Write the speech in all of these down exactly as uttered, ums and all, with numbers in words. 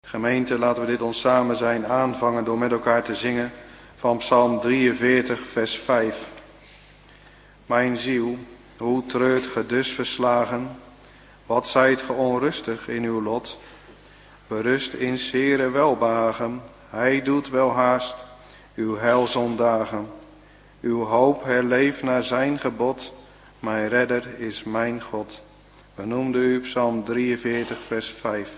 Gemeente, laten we dit ons samen zijn aanvangen door met elkaar te zingen van Psalm drieënveertig, vers vijf. Mijn ziel, hoe treurt ge dus verslagen? Wat zijt ge onrustig in uw lot? Berust in zere welbehagen, hij doet wel haast uw heil zondagen. Uw hoop herleeft naar zijn gebod, mijn redder is mijn God. We noemden u Psalm drieënveertig, vers vijf.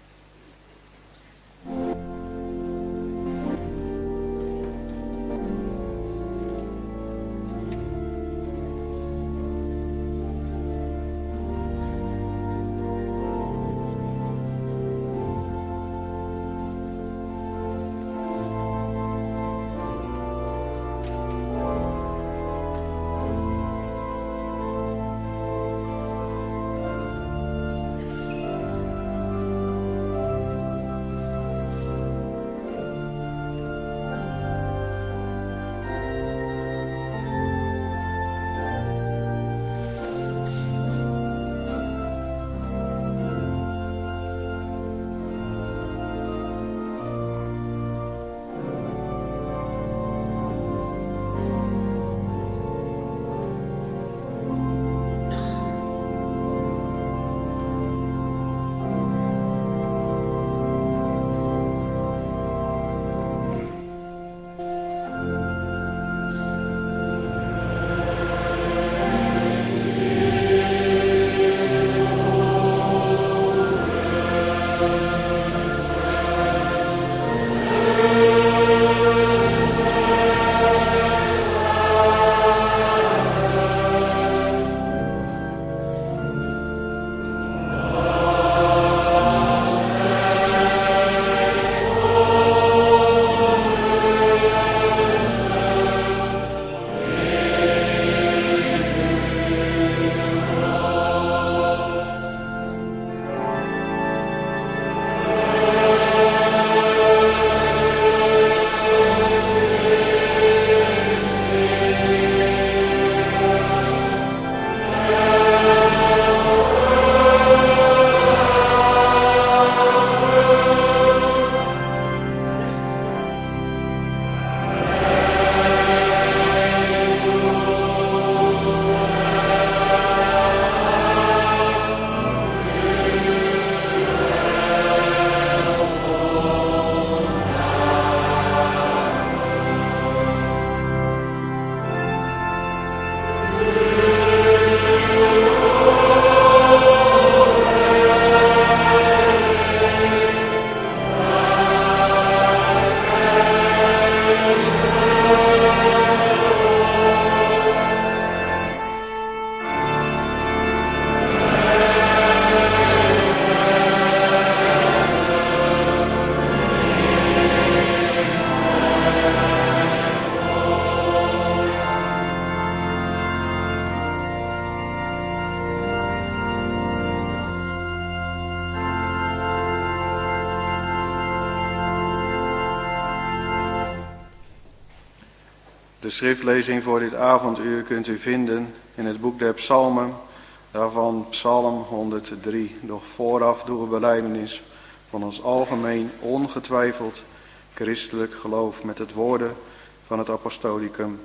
De schriftlezing voor dit avonduur kunt u vinden in het boek der Psalmen, daarvan Psalm honderddrie. Doch vooraf doen we belijdenis van ons algemeen ongetwijfeld christelijk geloof met het woorden van het apostolicum.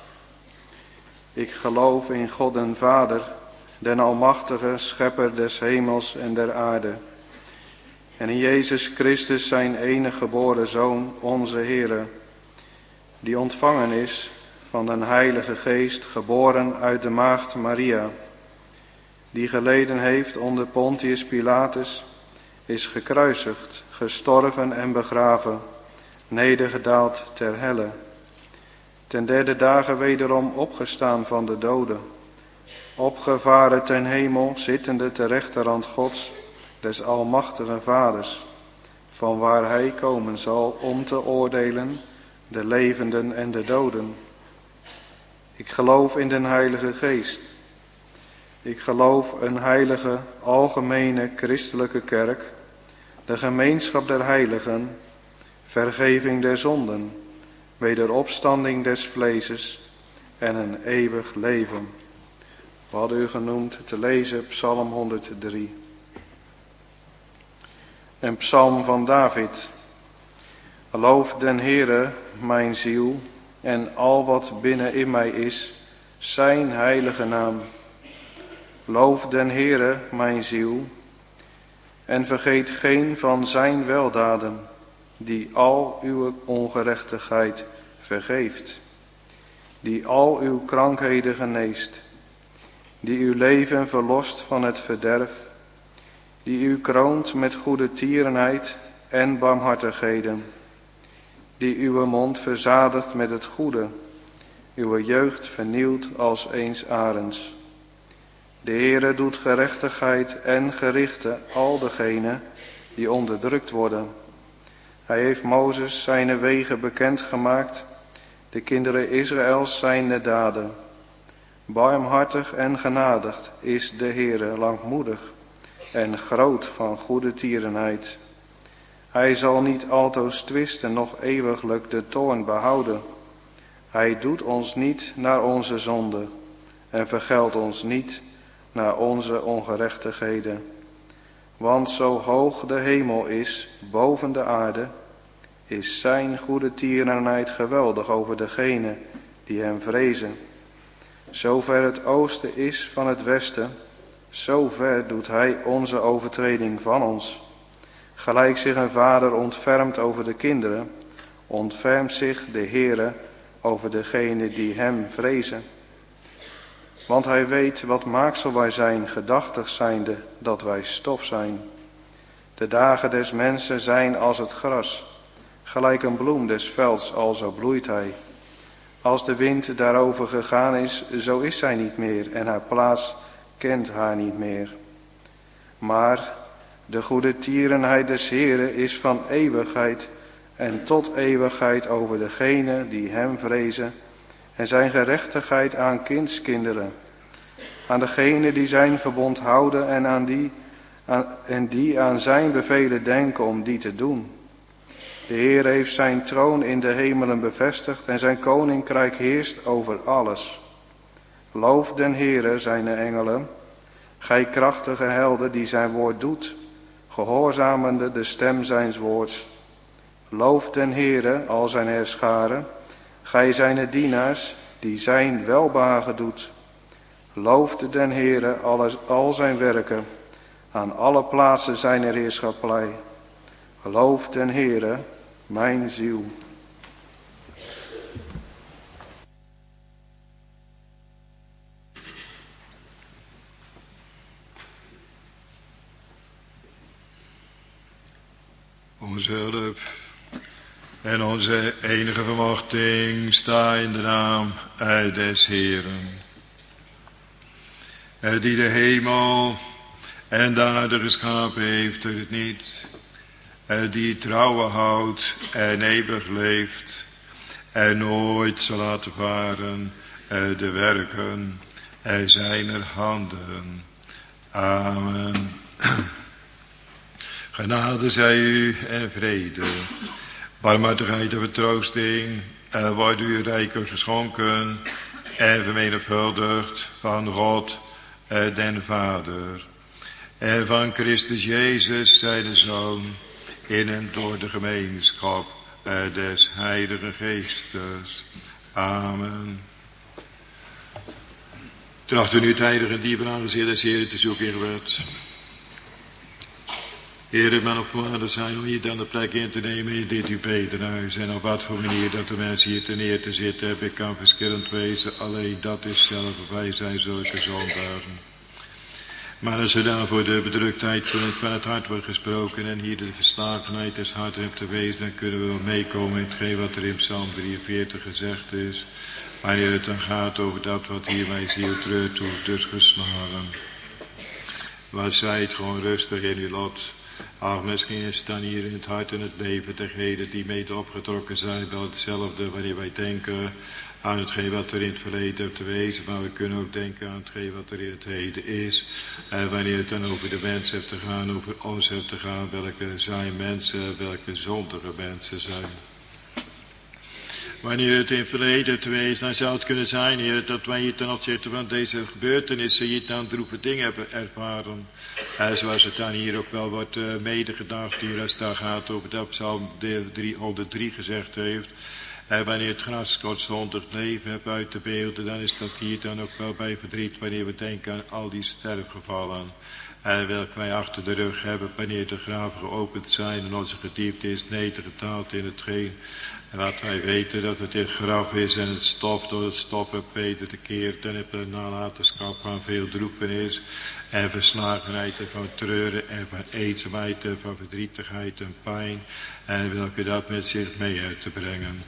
Ik geloof in God den Vader, den almachtige schepper des hemels en der aarde. En in Jezus Christus zijn enige geboren Zoon, onze Heere, die ontvangen is van den Heilige Geest, geboren uit de maagd Maria, die geleden heeft onder Pontius Pilatus, is gekruisigd, gestorven en begraven, nedergedaald ter helle, ten derde dagen wederom opgestaan van de doden, opgevaren ten hemel, zittende ter rechterhand Gods, des almachtige Vaders, van waar hij komen zal om te oordelen de levenden en de doden. Ik geloof in den Heilige Geest. Ik geloof een heilige, algemene christelijke kerk, de gemeenschap der heiligen, vergeving der zonden, wederopstanding des vleeses en een eeuwig leven. We hadden u genoemd te lezen Psalm honderddrie. Een psalm van David. Loof den Heere, mijn ziel, en al wat binnen in mij is, zijn heilige naam. Loof den Heere, mijn ziel, en vergeet geen van zijn weldaden, die al uw ongerechtigheid vergeeft, die al uw krankheden geneest, die uw leven verlost van het verderf, die u kroont met goede tierenheid en barmhartigheden, die uw mond verzadigt met het goede, uw jeugd vernieuwt als eens arends. De Heere doet gerechtigheid en gerichten al degenen die onderdrukt worden. Hij heeft Mozes zijn wegen bekendgemaakt, de kinderen Israëls zijn daden. Barmhartig en genadig is de Heere, langmoedig en groot van goede tierenheid. Hij zal niet altoos twisten, noch eeuwiglijk de toorn behouden. Hij doet ons niet naar onze zonde en vergeldt ons niet naar onze ongerechtigheden. Want zo hoog de hemel is boven de aarde, is zijn goede tierenheid geweldig over degenen die hem vrezen. Zover het oosten is van het westen, zo ver doet hij onze overtreding van ons. Gelijk zich een vader ontfermt over de kinderen, ontfermt zich de Heere over degenen die hem vrezen. Want hij weet wat maaksel wij zijn, gedachtig zijnde dat wij stof zijn. De dagen des mensen zijn als het gras, gelijk een bloem des velds, alzo bloeit hij. Als de wind daarover gegaan is, zo is zij niet meer en haar plaats kent haar niet meer. Maar de goede tierenheid des Heeren is van eeuwigheid en tot eeuwigheid over degenen die hem vrezen, en zijn gerechtigheid aan kindskinderen, aan degenen die zijn verbond houden en, aan die, aan, en die aan zijn bevelen denken om die te doen. De Heer heeft zijn troon in de hemelen bevestigd en zijn koninkrijk heerst over alles. Loof den Heere, zijn engelen, gij krachtige helden die zijn woord doet, gehoorzamende de stem zijns woords. Loof den Heere, al zijn herscharen, gij zijne dienaars, die zijn welbehagen doet. Looft den Heere alles, al zijn werken, aan alle plaatsen zijn er heerschappij. Loof den Heere, mijn ziel. Onze hulp en onze enige verwachting sta in de naam des Heeren, die de hemel en de aarde geschapen heeft uit het niet, die trouwen houdt en eeuwig leeft en nooit zal laten varen de werken zijner handen. Amen. Genade zij u en vrede, barmhartigheid en vertroosting, en wordt u rijker geschonken en vermenigvuldigd van God, den Vader, en van Christus Jezus, zijn Zoon, in en door de gemeenschap des Heilige Geestes. Amen. Trachten nu het heilige diepe aangezicht des Heeren te zoeken in gebed. Heer, ik ben op waarde zijn om hier dan de plek in te nemen in dit uw bedehuis. En op wat voor manier dat de mensen hier ten neer te zitten hebben, kan verschillend wezen. Alleen dat is zelf, wij zijn zulke zondaren. Maar als er daar voor de bedruktheid van het, van het hart wordt gesproken en hier de verslagenheid des harten hebt te wezen, dan kunnen we wel meekomen in hetgeen wat er in Psalm drieënveertig gezegd is. Wanneer het dan gaat over dat wat hier mijn ziel treurt toe, dus geslagen. Maar zij het gewoon rustig in uw lot. Ach, misschien is dan hier in het hart en het leven degenen die mede opgetrokken zijn wel hetzelfde wanneer wij denken aan hetgeen wat er in het verleden heeft te wezen, maar we kunnen ook denken aan hetgeen wat er in het heden is. En wanneer het dan over de mens heeft te gaan, over ons heeft te gaan, welke zijn mensen, welke zondige mensen zijn. wanneer het in het verleden geweest, dan zou het kunnen zijn, Heer, dat wij hier ten opzichte van deze gebeurtenissen hier dan droeve dingen hebben ervaren. En zoals het dan hier ook wel wordt uh, medegedacht, hier als het daar gaat over dat Psalm driehonderddrie gezegd heeft. En wanneer het gras kortstondig leven hebt uit de beelden, dan is dat hier dan ook wel bij verdriet, wanneer we denken aan al die sterfgevallen. En welke wij achter de rug hebben, wanneer de graven geopend zijn en onze gedierte is nedergedaald in hetgeen. En wat wij weten dat het dit graf is en het stof door het stof heeft weten te keert en het nalatenschap van veel droefenis en verslagenheid en van treuren en van eenzaamheid en van verdrietigheid en pijn en welke dat met zich mee uit te brengen.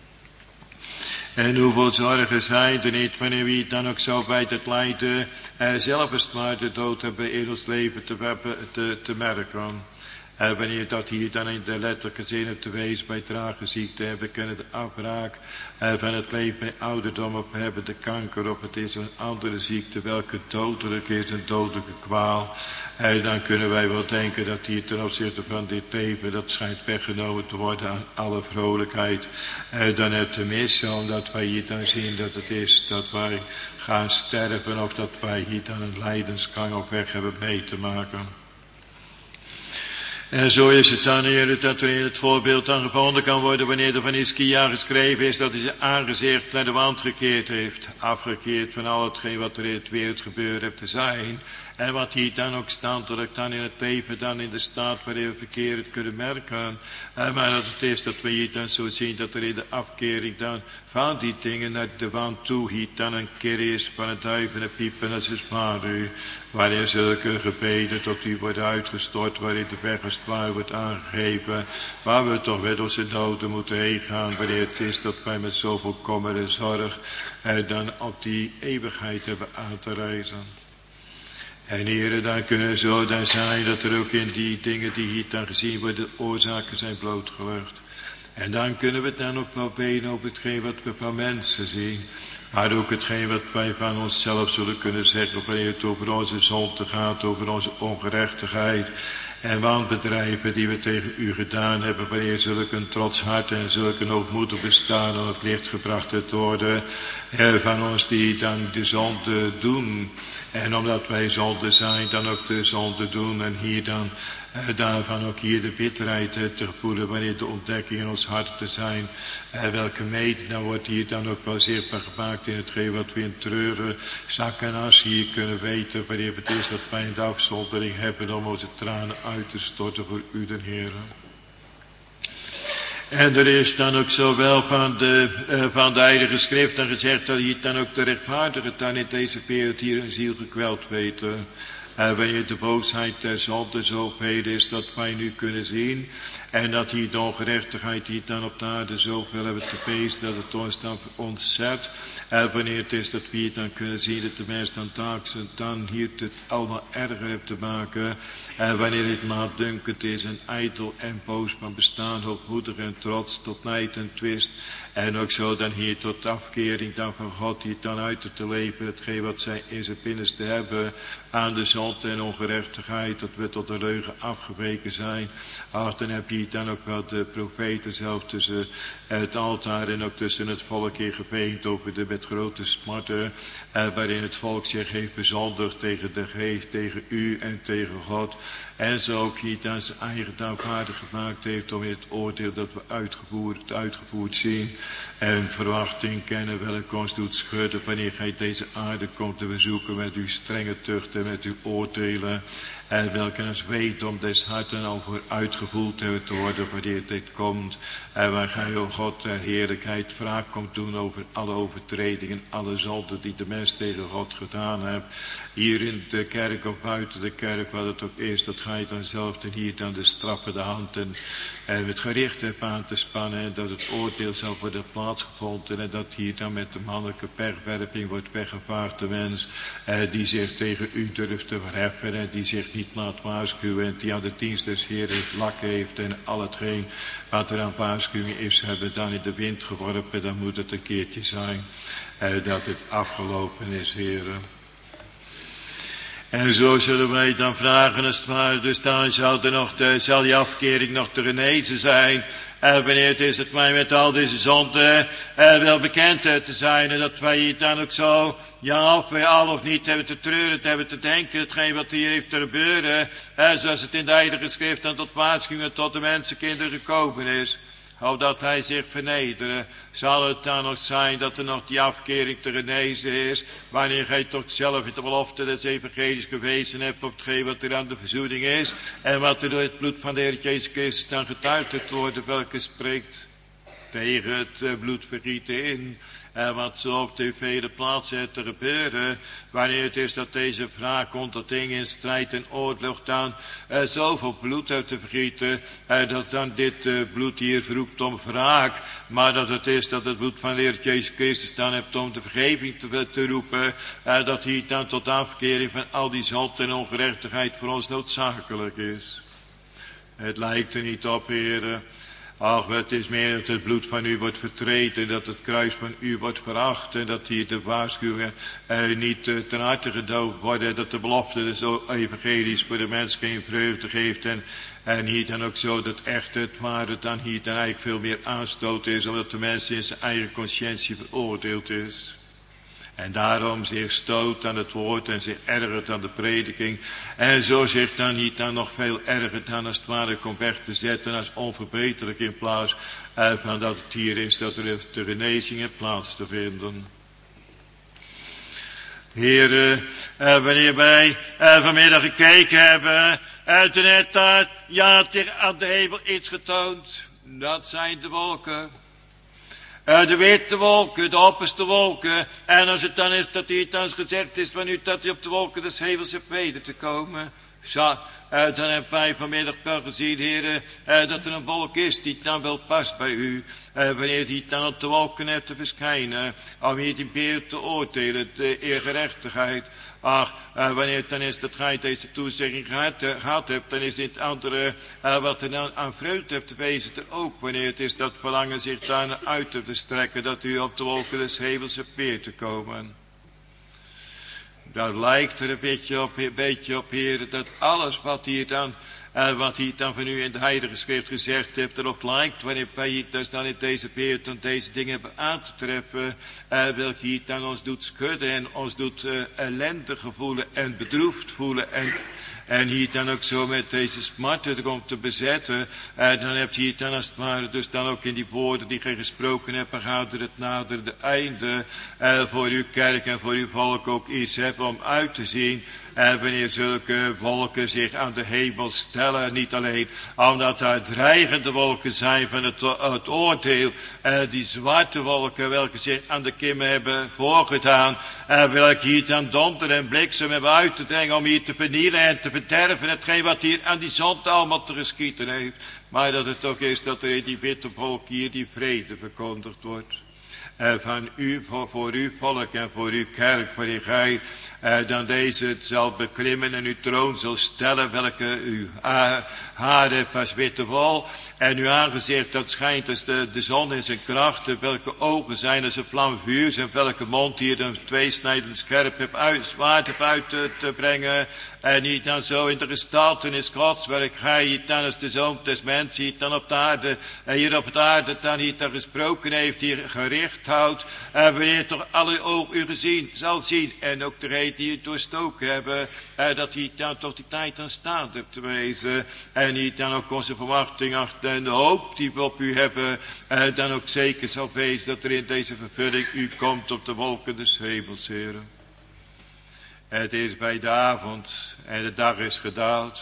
En hoeveel zorgen zijn er niet wanneer we het dan ook zo bij het lijden en zelf eens maar de dood hebben in ons leven te, te, te merken. En wanneer dat hier dan in de letterlijke zin hebt te wezen bij trage ziekte, we kunnen de afbraak van het leven bij ouderdom op hebben, de kanker op, het is een andere ziekte, welke dodelijk is, een dodelijke kwaal. En dan kunnen wij wel denken dat hier ten opzichte van dit leven, dat schijnt weggenomen te worden aan alle vrolijkheid. En dan het tenminste, omdat wij hier dan zien dat het is dat wij gaan sterven of dat wij hier dan een lijdensgang op weg hebben mee te maken. En zo is het dan, Heer, dat er in het voorbeeld dan gevonden kan worden wanneer er van Hiskia geschreven is dat hij zijn aangezicht naar de wand gekeerd heeft. Afgekeerd van al hetgeen wat er in het wereld gebeurd heeft te zijn. En wat hier dan ook standelijk dan in het leven, dan in de staat waarin we verkeerd kunnen merken. En maar dat het is dat we hier dan zo zien dat er in de afkering dan van die dingen naar de wand toe hier dan een keer is van het duiven en piepen als een schaduw. Waarin zulke gebeden tot u worden uitgestort, waarin de weg als het ware wordt aangegeven. Waar we toch met onze noden moeten heen gaan, wanneer het is dat wij met zoveel kommer en zorg en dan op die eeuwigheid hebben aan te reizen. En heren, dan kunnen zo dan zijn dat er ook in die dingen die hier dan gezien worden, oorzaken zijn blootgelegd. En dan kunnen we het dan ook wel benen op hetgeen wat we van mensen zien. Maar ook hetgeen wat wij van onszelf zullen kunnen zeggen, wanneer het over onze zonde gaat, over onze ongerechtigheid. En wanbedrijven die we tegen u gedaan hebben, wanneer zulke een trots hart en zulke hoogmoedig bestaan aan het licht gebracht te worden. Van ons die dan de zonde doen. En omdat wij zonde zijn, dan ook de zonde doen. En hier dan, eh, daarvan ook hier de bitterheid eh, te voelen, wanneer de ontdekking in ons hart te zijn. Eh, welke mede, dan wordt hier dan ook wel zichtbaar gemaakt in hetgeen wat we in treuren, zak en as hier kunnen weten, wanneer het is dat wij een afzondering hebben om onze tranen uit te storten voor u, de Heer. En er is dan ook zowel van de, uh, van de Heilige Schrift dan gezegd dat hier dan ook de rechtvaardigen dan in deze wereld hier een ziel gekweld weten. En uh, wanneer de boosheid der zonde zoveel is dat wij nu kunnen zien. En dat hier de ongerechtigheid hier dan op de aarde zoveel hebben te feest dat het ons dan ontzet. En wanneer het is dat we hier dan kunnen zien dat de mens dan taaks dan hier het allemaal erger heeft te maken. En wanneer het laatdunkend is en ijdel en boos van bestaan, hoogmoedig en trots tot nijd en twist. En ook zo dan hier tot afkering dan van God hier dan uit te leven. Hetgeen wat zij in zijn binnenste hebben aan de zonde en ongerechtigheid. Dat we tot de leugen afgeweken zijn. Ach, dan heb je dan ook wel de profeten zelf tussen het altaar en ook tussen het volk hier geveend over de met grote smarten. Eh, waarin het volk zich heeft bezondigd tegen de geest, tegen u en tegen God. En zo ook hier dan zijn eigen dankwaardig gemaakt heeft om in het oordeel dat we uitgevoerd, uitgevoerd zien. En verwachting kennen welke ons doet schudden wanneer gij deze aarde komt te bezoeken met uw strenge tucht en met uw oordelen. En welke ons weet om des harten al voor uitgevoerd hebben te worden wanneer dit komt. En waar gij, o God, der heerlijkheid wraak komt doen over alle overtredingen, alle zonden die de mens tegen God gedaan heeft. Hier in de kerk of buiten de kerk, wat het ook is, dat gij dan zelf en hier dan de straffende hand en, en het gericht hebt aan te spannen. En dat het oordeel zal worden plaatsgevonden. En dat hier dan met de mannelijke perwerping wordt weggevaagd de mens. Eh, die zich tegen u durft te verheffen en die zich niet laat waarschuwen. En die aan de dienst des Heeren het lak heeft en al hetgeen wat er aan waarschuwing is, hebben dan in de wind geworpen. Dan moet het een keertje zijn eh, dat het afgelopen is, Heeren. En zo zullen wij dan vragen als het ware, dus dan zal, er nog de, zal die afkering nog te genezen zijn. Uh, wanneer het is dat wij met al deze zonden uh, wel bekend te zijn. En dat wij hier dan ook zo, ja, of wij al of niet hebben te treuren, hebben te denken. Hetgeen wat hier heeft te gebeuren. Uh, zoals het in de Heilige Schrift dan tot waarschuwingen tot de mensenkinderen gekomen is. Opdat hij zich vernederen. Zal het dan nog zijn dat er nog die afkering te genezen is. Wanneer gij toch zelf in de belofte des evangelies gewezen hebt. Op hetgeen wat er aan de verzoening is. En wat er door het bloed van de Heer Jezus Christus dan getuigd het worden. Welke spreekt tegen het uh, bloedvergieten in. En wat zo op de vele plaatsen te gebeuren. Wanneer het is dat deze vraag komt tot ding in strijd en oorlog dan uh, zoveel bloed uit te vergieten. Uh, dat dan dit uh, bloed hier verroept om wraak. Maar dat het is dat het bloed van de Heer Jezus Christus dan hebt om de vergeving te, te roepen. Uh, dat hier dan tot afkering van al die zonde en ongerechtigheid voor ons noodzakelijk is. Het lijkt er niet op, heren. Ach, het is meer dat het bloed van u wordt vertreten, dat het kruis van u wordt veracht en dat hier de waarschuwingen uh, niet uh, ten harte gedoopt worden, dat de belofte dus evangelisch voor de mens geen vreugde geeft en, en hier dan ook zo dat echt het ware dan hier dan eigenlijk veel meer aanstoot is, omdat de mens in zijn eigen conscientie veroordeeld is. En daarom zich stoot aan het woord en zich ergert aan de prediking. En zo zich dan niet dan nog veel erger dan als het ware komt weg te zetten als onverbeterlijk in plaats uh, van dat het hier is dat er de genezingen plaats te vinden. Heren, uh, wanneer wij uh, vanmiddag gekeken hebben, uh, toen het daar, ja, tegen aan de hemel iets getoond. Dat zijn de wolken. Uh, de witte wolken, de opperste wolken. En als het dan is dat hier dan gezegd is van u dat u op de wolken des hemels hebt weder te komen. Zo, uh, dan hebben wij vanmiddag wel gezien, heren, uh, dat er een wolk is die dan wel past bij u. Uh, wanneer die dan op de wolken hebt te verschijnen. Om hier die beeld te oordelen, de eergerechtigheid. Ach, uh, wanneer het dan is dat gij deze toezegging gehad, uh, gehad hebt, dan is het andere uh, wat er dan aan vreugde hebt te wezen er ook. Wanneer het is dat verlangen zich daar uit te strekken, dat u op de wolken des hemels hebt weer te komen. Dat lijkt er een beetje op, een beetje op, heren, dat alles wat hier dan, uh, wat hier dan van u in de Heilige Schrift gezegd hebt, erop lijkt, wanneer wij hier dus dan in deze wereld dan deze dingen hebben aan te treffen, uh, welke hier dan ons doet schudden en ons doet uh, ellendig voelen en bedroefd voelen en En hier dan ook zo met deze smarten komt te bezetten. En dan hebt hier dan als het ware dus dan ook in die woorden die gij gesproken hebt. En gaat er het nader de einde. En voor uw kerk en voor uw volk ook iets hebben om uit te zien. En wanneer zulke wolken zich aan de hemel stellen, niet alleen omdat daar dreigende wolken zijn van het, het oordeel, eh, die zwarte wolken welke zich aan de kimmen hebben voorgedaan, en welke hier dan donder en bliksem hebben uit te dringen om hier te vernielen en te verderven, hetgeen wat hier aan die zon allemaal te geschieten heeft, maar dat het ook is dat er in die witte wolk hier die vrede verkondigd wordt. Uh, van u, voor, voor uw volk en voor uw kerk, waarin gij uh, dan deze zal beklimmen en uw troon zal stellen, welke uw uh, haar heeft als witte wol, en uw aangezicht dat schijnt als de, de zon in zijn krachten, welke ogen zijn als een vlam vuurs, en welke mond hier een tweesnijdend scherp heeft uit, zwaard heeft uit te, te brengen, en niet dan zo in de gestaltenis Gods, welke gij hier dan als de zoon des mensen hier dan op de aarde, en hier op de aarde dan hier dan gesproken heeft, hier gericht houdt, en wanneer toch alle ogen u gezien zal zien, en ook de reden die u doorstoken hebben, en dat hij dan toch die tijd aan staat hebt te wezen, en niet dan ook onze verwachting achter en de hoop die we op u hebben, en dan ook zeker zal wezen dat er in deze vervulling u komt op de wolken des hemels, heren. Het is bij de avond en de dag is gedaald.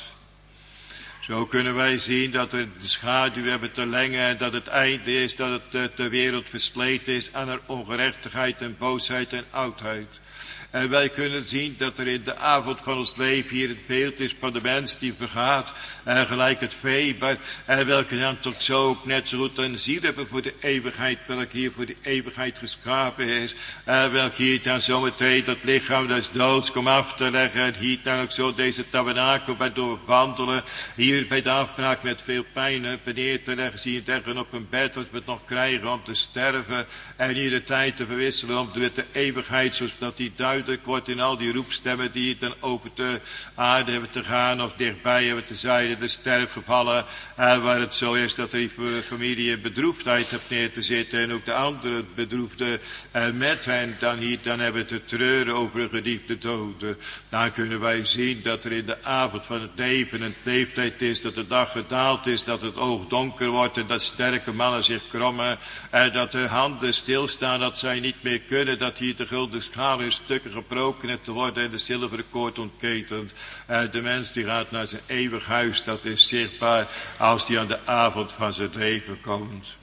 Zo kunnen wij zien dat we de schaduw hebben te lengen en dat het einde is, dat het de wereld versleten is aan haar ongerechtigheid en boosheid en oudheid. En wij kunnen zien dat er in de avond van ons leven hier het beeld is van de mens die vergaat. En gelijk het vee, en welke dan toch zo ook net zo goed een ziel hebben voor de eeuwigheid, welke hier voor de eeuwigheid geschapen is. En welke hier dan zometeen dat lichaam des doods komt af te leggen. En hier dan ook zo deze tabernakel bij door wandelen. Hier bij de afbraak met veel pijn neer te leggen. Zie je tegen op een bed dat we het nog krijgen om te sterven. En hier de tijd te verwisselen om de, de eeuwigheid, zoals dat die duidelijk duidelijk wordt in al die roepstemmen die dan over de aarde hebben te gaan of dichtbij hebben te zijn, de sterfgevallen, uh, waar het zo is dat die familie bedroefdheid hebt neer te zitten en ook de andere bedroefde uh, met hen, dan hier dan hebben te treuren over een geliefde dode. Dan kunnen wij zien dat er in de avond van het leven een leeftijd is, dat de dag gedaald is, dat het oog donker wordt en dat sterke mannen zich krommen, en dat de handen stilstaan, dat zij niet meer kunnen, dat hier de gulden schaal in stukken gebroken heeft te worden en de zilveren koord ontketend. En de mens die gaat naar zijn eeuwig huis, dat is zichtbaar als die aan de avond van zijn leven komt.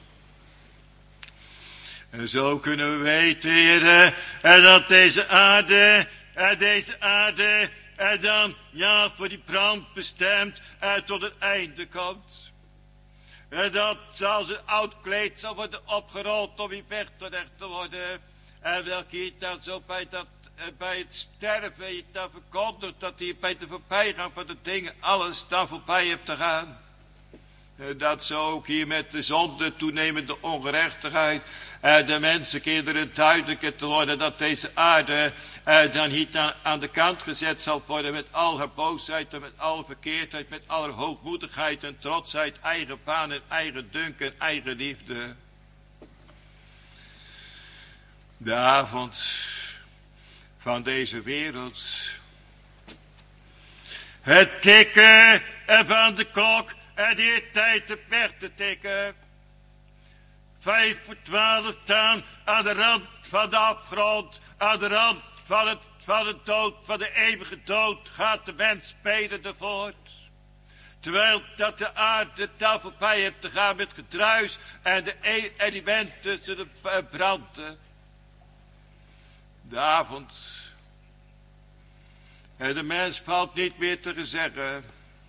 En zo kunnen we weten, Heer, en dat deze aarde, en deze aarde, en dan, ja, voor die brand bestemd, en tot het einde komt. En dat als een oud kleed zal worden opgerold om weer weg terecht te worden. En welke hier dan zo bij, dat, bij het sterven je dan verkondigt, dat hij bij de voorbijgaan van de dingen alles dan voorbij hebt te gaan. En dat zo ook hier met de zonde, toenemende ongerechtigheid, en de mensenkinderen duidelijker te worden dat deze aarde eh, dan niet aan, aan de kant gezet zal worden met al haar boosheid en met al verkeerdheid, met al haar hoogmoedigheid en trotsheid, eigen baan en eigen dunk en eigen liefde. De avond van deze wereld. Het tikken van de klok en die tijd te weg te tikken. Vijf voor twaalf staan aan de rand van de afgrond, aan de rand van het, van de dood, van de eeuwige dood, gaat de mens spelende voort. Terwijl dat de aarde daar voorbij hebt te gaan met gedruis en de elementen zullen branden. De avond. En de mens valt niet meer te zeggen.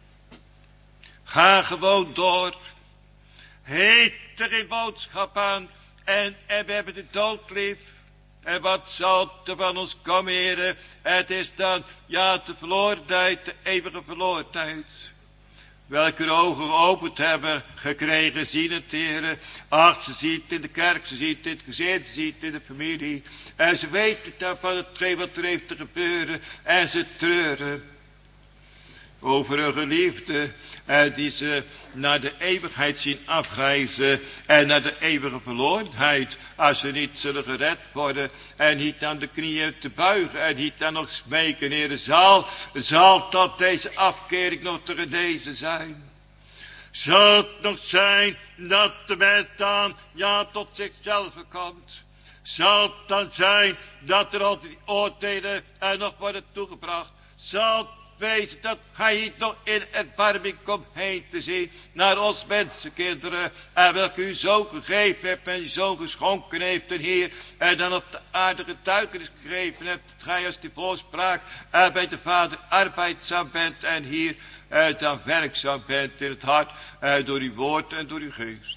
Ga gewoon door. Heet er geen boodschap aan. En, en we hebben de dood lief. En wat zal er van ons komen, heren? Het is dan, ja, de verlorenheid, de eeuwige verlorenheid. Welke ogen geopend hebben gekregen, zien het, heren. Ach, ze ziet het in de kerk, ze ziet het in het gezin, ze ziet het in de familie. En ze weten dan van hetgeen wat er heeft te gebeuren. En ze treuren over hun geliefde, eh, die ze naar de eeuwigheid zien afreizen en naar de eeuwige verlorenheid, als ze niet zullen gered worden en niet aan de knieën te buigen en niet dan nog smeken, Heer, zal, zal tot deze afkering nog te genezen zijn. Zal het nog zijn dat de mens dan, ja, tot zichzelf komt? Zal het dan zijn dat er al die oordelen er nog worden toegebracht? Zal het wezen dat hij hier nog in erbarming komt heen te zien naar ons mensenkinderen, en welke u zo gegeven hebt en u zo geschonken heeft, en Heer, en dan op de aarde getuigenis gegeven hebt, dat gij als die voorspraak en bij de Vader arbeidzaam bent en hier en dan werkzaam bent in het hart en door uw woord en door uw geest.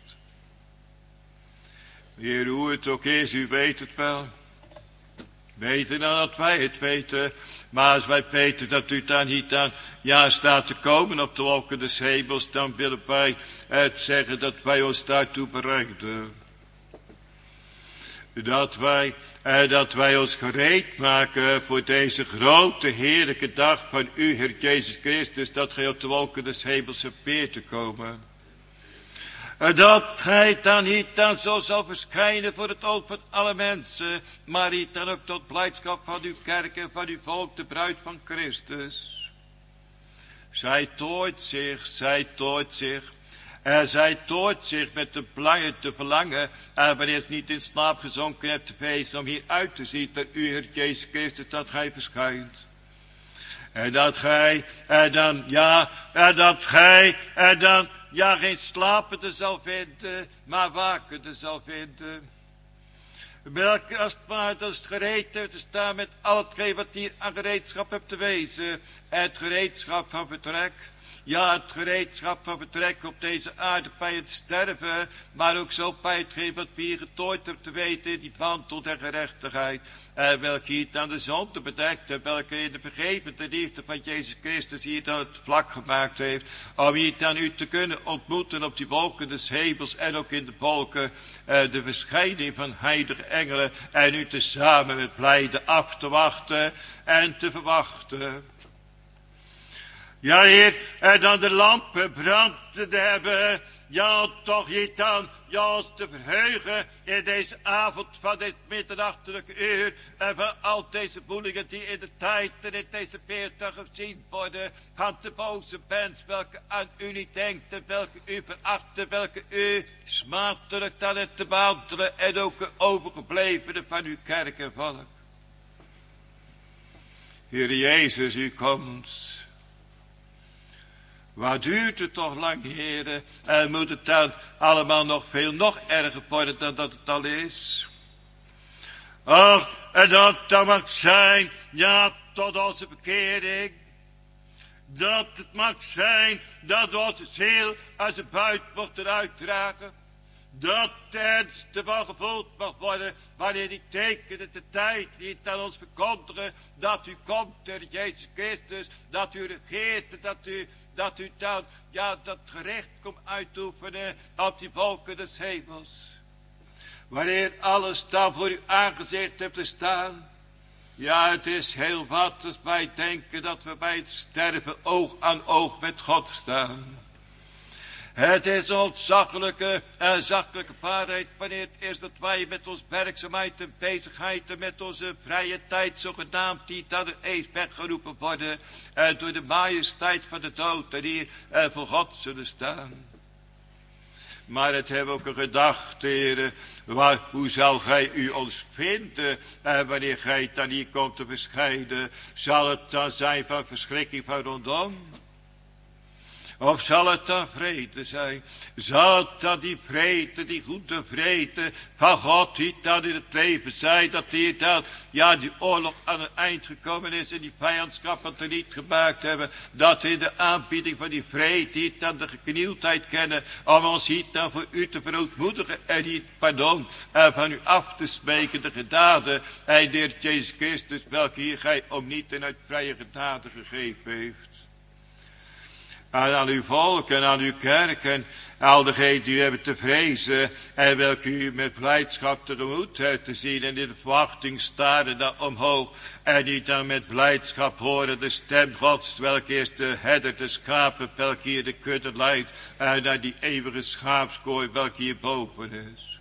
Heer, hoe het ook is, u weet het wel. Beter dan dat wij het weten. Maar als wij weten dat u daar niet aan, ja, staat te komen op de wolken des hemels, dan willen wij het zeggen dat wij ons daartoe bereiden. Dat wij, eh, dat wij ons gereed maken voor deze grote heerlijke dag van u, Heer Jezus Christus, dat gij op de wolken des hemels hebt weer te komen. Dat gij dan niet dan zo zal verschijnen voor het oog van alle mensen, maar niet dan ook tot blijdschap van uw kerk en van uw volk, de bruid van Christus. Zij toort zich, zij toort zich, en zij toort zich met de verlangen te verlangen, en wanneer ze niet in slaap gezonken hebt te feesten, om hier uit te zien dat u, Heer Jezus Christus, dat gij verschijnt. En dat gij, en dan, ja, en dat gij, en dan, ja, geen slapende zal vinden, maar wakende zal vinden. Welke als het maar als het gereed heeft te staan met al hetgeen wat hier aan gereedschap hebt te wezen. Het gereedschap van vertrek. ja, het gereedschap van vertrek op deze aarde bij het sterven, maar ook zo bij hetgeen wat we hier getooid hebben te weten, die mantel der gerechtigheid, en welke hier aan de zonde bedekt en welke in de vergevende liefde van Jezus Christus hier dan het vlak gemaakt heeft, om hier aan u te kunnen ontmoeten op die wolken des hemels en ook in de wolken, eh, de verschijning van heilige engelen, en u tezamen met blijde af te wachten en te verwachten. Ja, Heer, en dan de lampen branden te hebben, ja, toch niet dan, ja, ons te verheugen in deze avond van dit middernachtelijke uur, en van al deze boelingen die in de tijd en in deze veertig gezien worden, van de boze mens, welke aan u niet denkt, en welke u veracht, en welke u smatelijk dan het te behandelen, en ook de overgeblevenen van uw kerk en volk. Heer Jezus, u komt. Wat duurt het toch lang, heren? En moet het dan allemaal nog veel, nog erger worden dan dat het al is? Ach, en dat dan mag zijn, ja, tot onze bekering. Dat het mag zijn, dat onze ziel als een buit mocht eruit dragen. Dat het ervan gevoeld mag worden, wanneer die tekenen de tijd niet aan ons verkondigen, dat u komt, Heer Jezus Christus, dat u regeert, dat u, dat u dan, ja, dat gerecht komt uitoefenen op die wolken des hemels. Wanneer alles dan voor uw aangezicht hebt te staan, ja, het is heel wat als wij denken dat we bij het sterven oog aan oog met God staan. Het is een ontzaglijke en zachtelijke waarheid wanneer het is dat wij met onze werkzaamheid en bezigheid en met onze vrije tijd zogenaamd die aan de eeuw weggeroepen worden en door de majesteit van de dood en hier en voor God zullen staan. Maar het hebben ook een gedachte, heren, waar, hoe zal gij u ons vinden en wanneer gij dan hier komt te verschijnen, zal het dan zijn van verschrikking van rondom? Of zal het dan vrede zijn? Zal het dan die vrede, die goede vrede van God die dan in het leven zijn, dat hier dan, ja, die oorlog aan het eind gekomen is en die vijandschappen er niet gemaakt hebben, dat in de aanbieding van die vrede die dan de geknieuwdheid kennen, om ons hier dan voor u te verootmoedigen en niet pardon en van u af te smeken de genade en de Heer Jezus Christus, welke hier gij om niet en uit vrije genade gegeven heeft. En aan uw volk en aan uw kerk en al degenen die u hebben te vrezen en welke u met blijdschap tegemoet hebt te zien en in de verwachting staren dan omhoog en niet dan met blijdschap horen de stem Gods, welke is de herder de schapen, welke hier de kudde leidt en naar die eeuwige schaapskooi, welke hier boven is.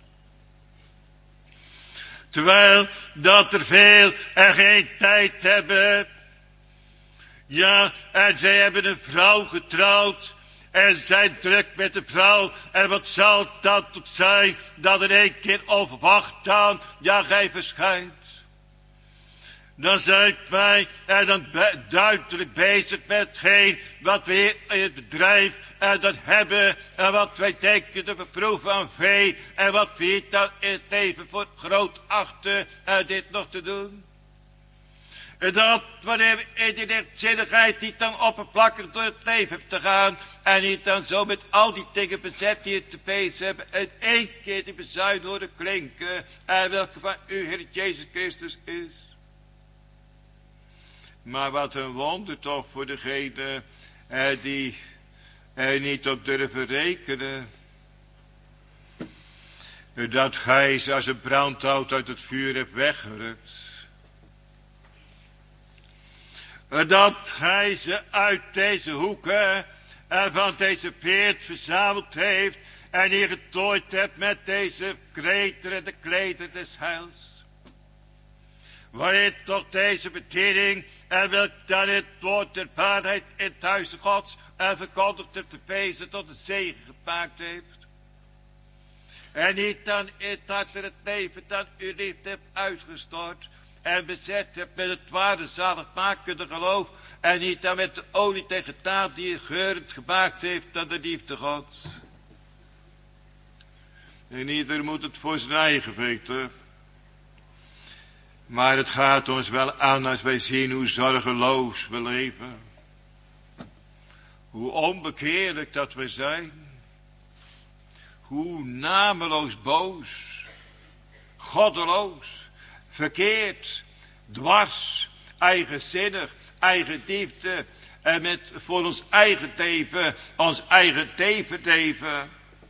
Terwijl dat er veel en geen tijd hebben. Ja, en zij hebben een vrouw getrouwd en zijn druk met de vrouw. En wat zal dat toch zijn, dat in één keer onverwacht dan, ja, gij verschijnt. Dan zijt wij en dan be duidelijk bezig met hetgeen wat we hier in het bedrijf en dat hebben en wat wij denken te beproeven aan vee en wat we hier dan in het leven voor groot achten en dit nog te doen. En dat wanneer we in die lichtzinnigheid niet dan oppervlakkig door het leven hebben te gaan. En niet dan zo met al die dingen bezet die het te bezig hebben. En één keer die bezuin horen klinken. En welke van u, Heer Jezus Christus, is. Maar wat een wonder toch voor degene eh, die er niet op durven rekenen. Dat gij ze als een brandhout uit het vuur hebt weggerukt. Dat gij ze uit deze hoeken en van deze peert verzameld heeft en hier getooid hebt met deze kreteren, de klederen des heils. Waarin toch deze bediening en welk dan het woord der waarheid in het huis Gods en verkondigd hebt te wezen tot een zegen gemaakt heeft. En niet dan in het hart en het leven dat u liefde hebt uitgestort. En bezet hebt met het ware zaligmakende geloof. En niet dan met de olie tegen taart die je geurend gemaakt heeft dan de liefde Gods. En ieder moet het voor zijn eigen weten. Maar het gaat ons wel aan als wij zien hoe zorgeloos we leven. Hoe onbekeerlijk dat we zijn. Hoe nameloos boos. Goddeloos. Verkeerd. Dwars. Eigenzinnig. Eigendiefde. En met voor ons eigen teven. Ons eigen teven teven.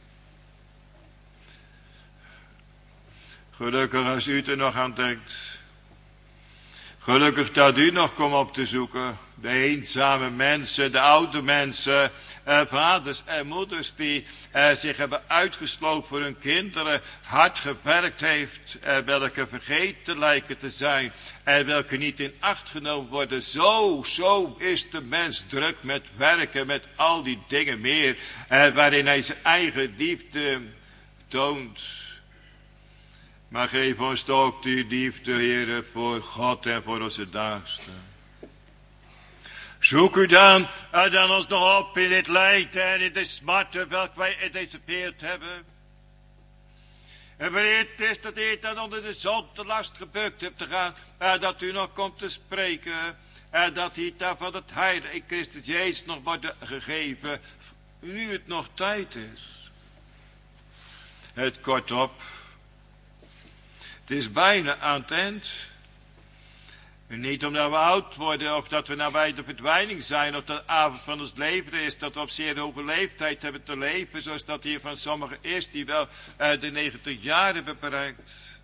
Gelukkig als u er nog aan denkt. Gelukkig dat u nog komt op te zoeken. De eenzame mensen, de oude mensen, eh, vaders en moeders die eh, zich hebben uitgesloten voor hun kinderen, hard gewerkt heeft, eh, welke vergeten lijken te zijn en welke niet in acht genomen worden. Zo, zo is de mens druk met werken, met al die dingen meer, eh, waarin hij zijn eigen liefde toont. Maar geef ons toch die liefde, Heere, voor God en voor onze naasten. Zoek u dan, uh, dan ons nog op in dit lijden en in de smarten welke wij in deze wereld hebben. En wanneer het is dat u dan onder de zon te last gebukt hebt te gaan, uh, dat u nog komt te spreken, en uh, dat hij daar van het heil in Christus Jezus nog wordt gegeven, nu het nog tijd is. Het kortop. Het is bijna aan het eind. En niet omdat we oud worden of dat we nabij de verdwijning zijn of dat de avond van ons leven is, dat we op zeer hoge leeftijd hebben te leven, zoals dat hier van sommigen is die wel uh, de negentig jaar hebben bereikt.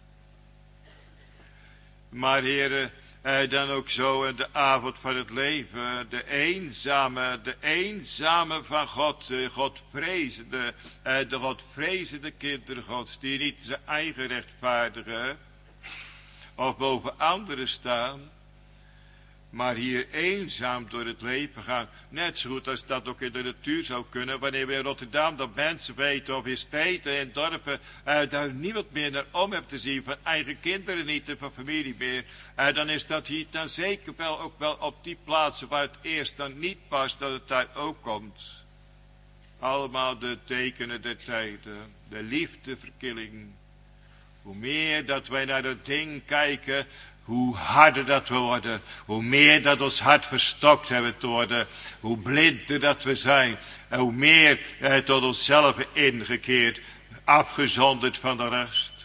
Maar heren, uh, dan ook zo in de avond van het leven, de eenzame, de eenzame van God, de Godvrezende, uh, de Godvrezende kinderen Gods, die niet zijn eigen rechtvaardigen of boven anderen staan, maar hier eenzaam door het leven gaan. Net zo goed als dat ook in de natuur zou kunnen, wanneer we in Rotterdam dat mensen weten, of in steden en dorpen, uh, daar niemand meer naar om hebt te zien, van eigen kinderen niet en van familie meer, uh, dan is dat hier dan zeker wel ook wel op die plaatsen waar het eerst dan niet past, dat het daar ook komt. Allemaal de tekenen der tijden, de liefdeverkilling. Hoe meer dat wij naar dat ding kijken, hoe harder dat we worden. Hoe meer dat ons hart verstokt hebben te worden. Hoe blinder dat we zijn. En hoe meer eh, tot onszelf ingekeerd. Afgezonderd van de rest.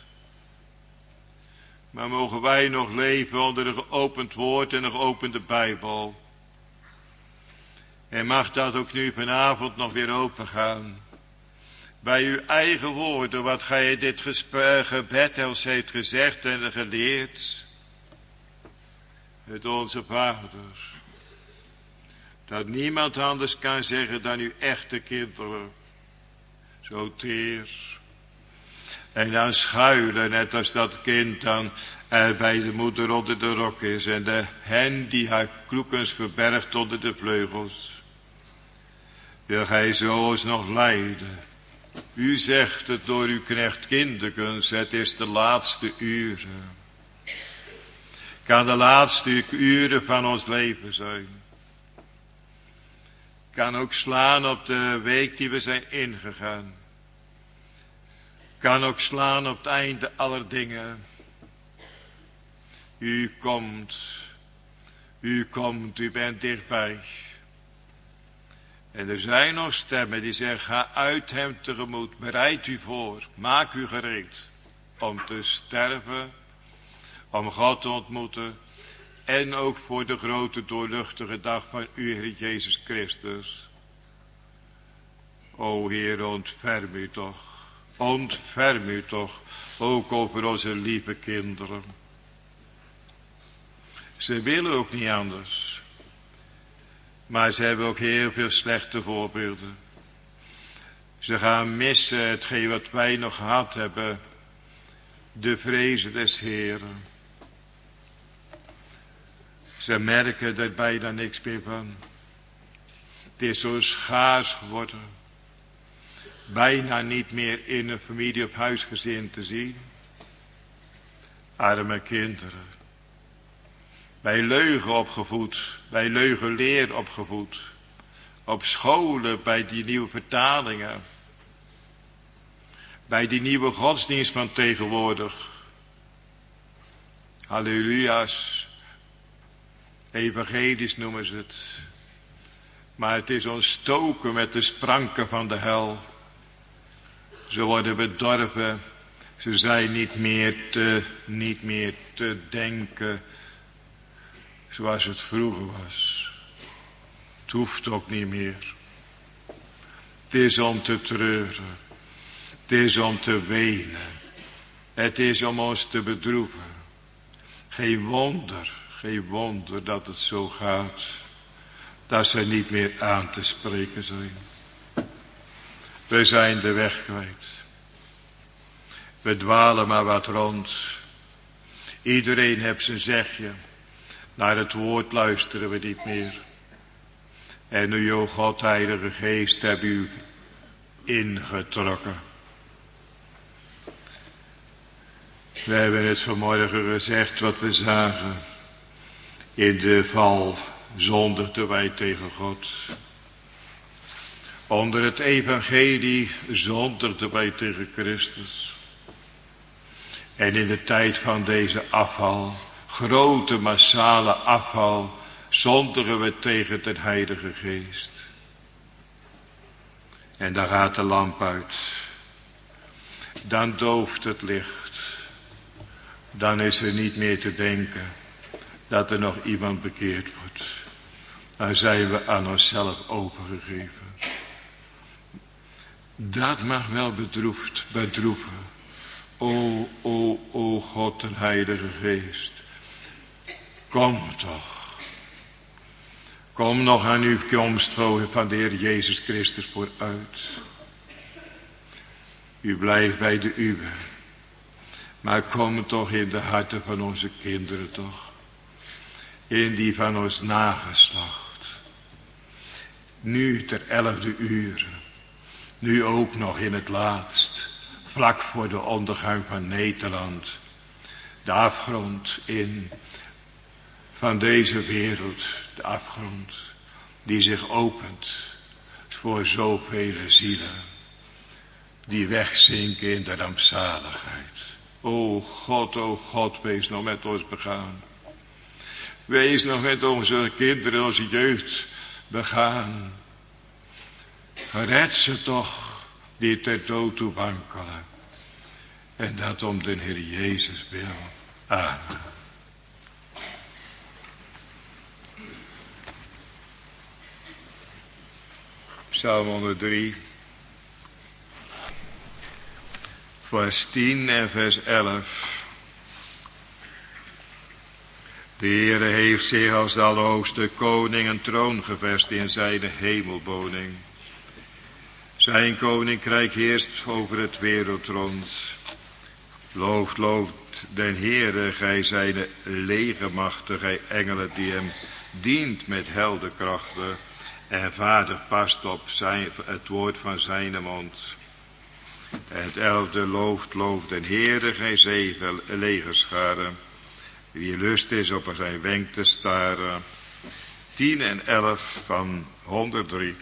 Maar mogen wij nog leven onder een geopend woord en een geopende Bijbel. En mag dat ook nu vanavond nog weer open gaan. Bij uw eigen woorden, wat gij dit gebed ons heeft gezegd en geleerd. Het onze Vader. Dat niemand anders kan zeggen dan uw echte kinderen. Zo teer. En dan schuilen, net als dat kind dan eh, bij de moeder onder de rok is. En de hen die haar kloekens verbergt onder de vleugels. Wil gij zo ons nog leiden. U zegt het door uw knecht kinderkens, het is de laatste uren. Kan de laatste uren van ons leven zijn. Kan ook slaan op de week die we zijn ingegaan. Kan ook slaan op het einde aller dingen. U komt, u komt, u bent dichtbij. En er zijn nog stemmen die zeggen, ga uit hem tegemoet, bereid u voor, maak u gereed om te sterven, om God te ontmoeten en ook voor de grote doorluchtige dag van uw Heer Jezus Christus. O Heer, ontferm u toch, ontferm u toch, ook over onze lieve kinderen. Ze willen ook niet anders. Maar ze hebben ook heel veel slechte voorbeelden. Ze gaan missen hetgeen wat wij nog gehad hebben. De vrezen des Heeren. Ze merken er bijna niks meer van. Het is zo schaars geworden. Bijna niet meer in een familie of huisgezin te zien. Arme kinderen. Bij leugen opgevoed, bij leugenleer opgevoed. Op scholen, bij die nieuwe vertalingen. Bij die nieuwe godsdienst van tegenwoordig. Halleluja's. Evangelisch noemen ze het. Maar het is ontstoken met de spranken van de hel. Ze worden bedorven. Ze zijn niet meer te, niet meer te denken zoals het vroeger was. Het hoeft ook niet meer. Het is om te treuren. Het is om te wenen. Het is om ons te bedroeven. Geen wonder, geen wonder dat het zo gaat. Dat ze niet meer aan te spreken zijn. We zijn de weg kwijt. We dwalen maar wat rond. Iedereen heeft zijn zegje. Naar het woord luisteren we niet meer. En nu, o God, Heilige Geest, heb u ingetrokken. We hebben het vanmorgen gezegd wat we zagen. In de val zondigden wij tegen God. Onder het evangelie zondigden wij tegen Christus. En in de tijd van deze afval, grote massale afval, zondigen we tegen de Heilige Geest. En dan gaat de lamp uit. Dan dooft het licht. Dan is er niet meer te denken dat er nog iemand bekeerd wordt. Dan zijn we aan onszelf overgegeven. Dat mag wel bedroefd, bedroeven. O, o, o God, de Heilige Geest. Kom toch. Kom nog aan uw komst van de Heer Jezus Christus vooruit. U blijft bij de uwe. Maar kom toch in de harten van onze kinderen toch. In die van ons nageslacht. Nu ter elfde uur. Nu ook nog in het laatst. Vlak voor de ondergang van Nederland. De afgrond in. Van deze wereld. De afgrond. Die zich opent. Voor zoveel zielen. Die wegzinken in de rampzaligheid. O God, o God, wees nog met ons begaan. Wees nog met onze kinderen, onze jeugd begaan. Red ze toch, die ter dood toe wankelen. En dat om de Heer Jezus wil. Amen. Psalm honderd vers tien en vers elf. De Heere heeft zich als de Allerhoogste Koning een troon gevest in zijn hemelwoning. Zijn koninkrijk heerst over het wereld rond. Looft, looft den Heere, gij zijne legermachten, gij engelen die hem dient met heldenkrachten. En vader past op zijn, het woord van zijn mond. En het elfde looft, looft den Heere, gij zeven legerscharen. Wie lust is op zijn wenk te staren. tien en elf van honderddrie.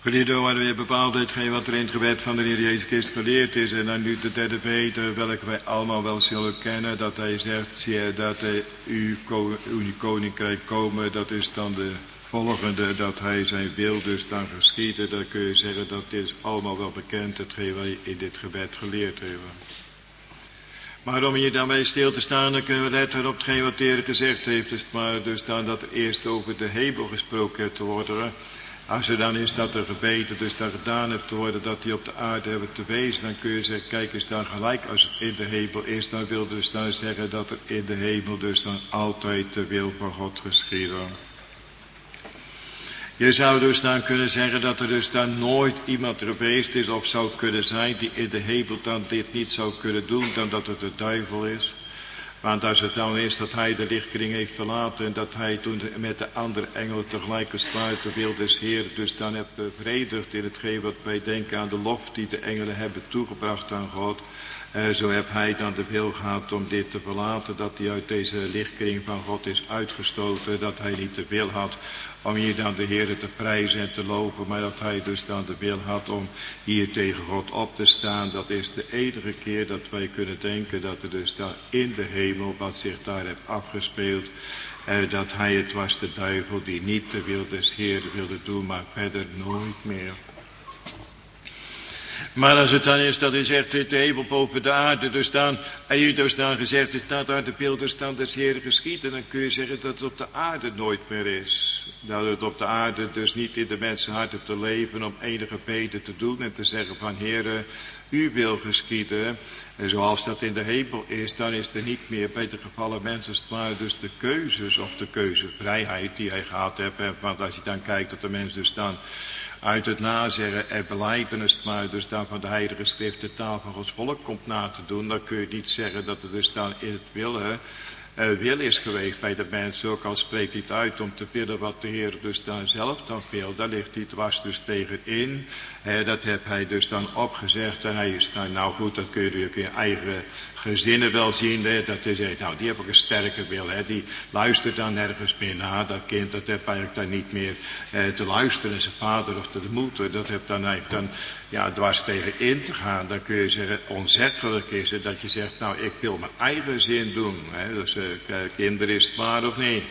Hierdoor worden we bepaald hetgeen wat er in het gebed van de Heer Jezus Christus geleerd is. En dan nu de derde Peter, welke wij allemaal wel zullen kennen, dat hij zegt, zie dat hij uw, uw koninkrijk komen, dat is dan de volgende, dat hij zijn wil dus dan geschieden. Dan kun je zeggen, dat is allemaal wel bekend, hetgeen wij in dit gebed geleerd hebben. Maar om hier dan bij stil te staan, dan kunnen we letten op hetgeen wat de Heer gezegd heeft. Dus, maar dus dan dat er eerst over de hemel gesproken heeft te worden. Als er dan is dat er gebeten, dus dat gedaan heeft te worden, dat die op de aarde hebben te wezen, dan kun je zeggen, kijk eens dan gelijk als het in de hemel is, dan wil dus dan zeggen dat er in de hemel dus dan altijd de wil van God geschieden. Je zou dus dan kunnen zeggen dat er dus dan nooit iemand geweest is of zou kunnen zijn die in de hemel dan dit niet zou kunnen doen, dan dat het de duivel is. Want als het dan is dat hij de lichtkring heeft verlaten en dat hij toen met de andere engelen tegelijk gespaard de wil des Heeren dus dan heeft bevredigd in hetgeen wat wij denken aan de lof die de engelen hebben toegebracht aan God. Uh, zo heeft hij dan de wil gehad om dit te verlaten, dat hij uit deze lichtkring van God is uitgestoten, dat hij niet de wil had om hier dan de Heere te prijzen en te loven, maar dat hij dus dan de wil had om hier tegen God op te staan. Dat is de enige keer dat wij kunnen denken dat er dus dan in de hemel wat zich daar heeft afgespeeld, uh, dat hij het was de duivel die niet de wil des Heeren wilde doen, maar verder nooit meer. Maar als het dan is dat hij zegt, de hemel boven de aarde, dus dan, en je dus dan gezegd is, dat uit de beelden staan des Heeren geschieden, dan kun je zeggen dat het op de aarde nooit meer is. Dat het op de aarde dus niet in de mensenharten te leven om enige beden te doen en te zeggen van Heere, u wil geschieden. En zoals dat in de hemel is, dan is er niet meer bij de gevallen mensen, maar dus de keuzes of de keuzevrijheid die hij gehad heeft. Want als je dan kijkt dat de mens dus dan uit het nazeggen en belijdenis, maar dus dan van de heilige schrift de taal van Gods volk komt na te doen, dan kun je niet zeggen dat er dus dan in het willen uh, wil is geweest bij de mensen, ook al spreekt hij het uit om te willen wat de Heer dus dan zelf dan wil, daar ligt hij dwars dus tegenin. Uh, dat heb hij dus dan opgezegd en hij is nou, nou goed, dat kun je natuurlijk in je eigen gezinnen wel zien, hè, dat hij zegt, nou die heb ook een sterke wil, hè, die luistert dan nergens meer naar, dat kind dat heeft eigenlijk dan niet meer eh, te luisteren, zijn vader of de moeder, dat heeft dan eigenlijk dan ja, dwars tegen in te gaan. Dan kun je zeggen, onzeggelijk is het dat je zegt, nou ik wil mijn eigen zin doen, hè, dus eh, kinder is het maar of niet.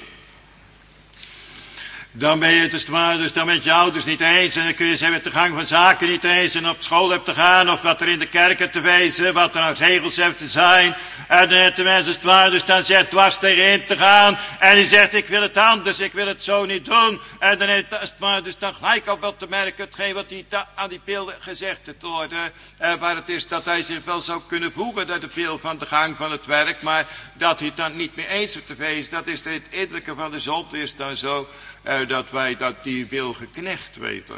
Dan ben je het dus maar, dus dan met je ouders niet eens en dan kun je zeggen met de gang van zaken niet eens en op school hebt te gaan of wat er in de kerken te wezen, wat er nou regels heeft te zijn. En dan heeft de mensen het maar, dus dan zegt dwars tegenin te gaan en die zegt ik wil het anders, ik wil het zo niet doen. En dan heeft het maar, dus dan gelijk op wel te merken hetgeen wat die aan die beelden gezegd te worden. Eh, waar het is dat hij zich wel zou kunnen voegen naar de beeld van de gang van het werk, maar dat hij het dan niet meer eens heeft te wezen. Dat is het innerlijke van de zonde is dan zo. Uh, dat wij dat die wil geknecht weten.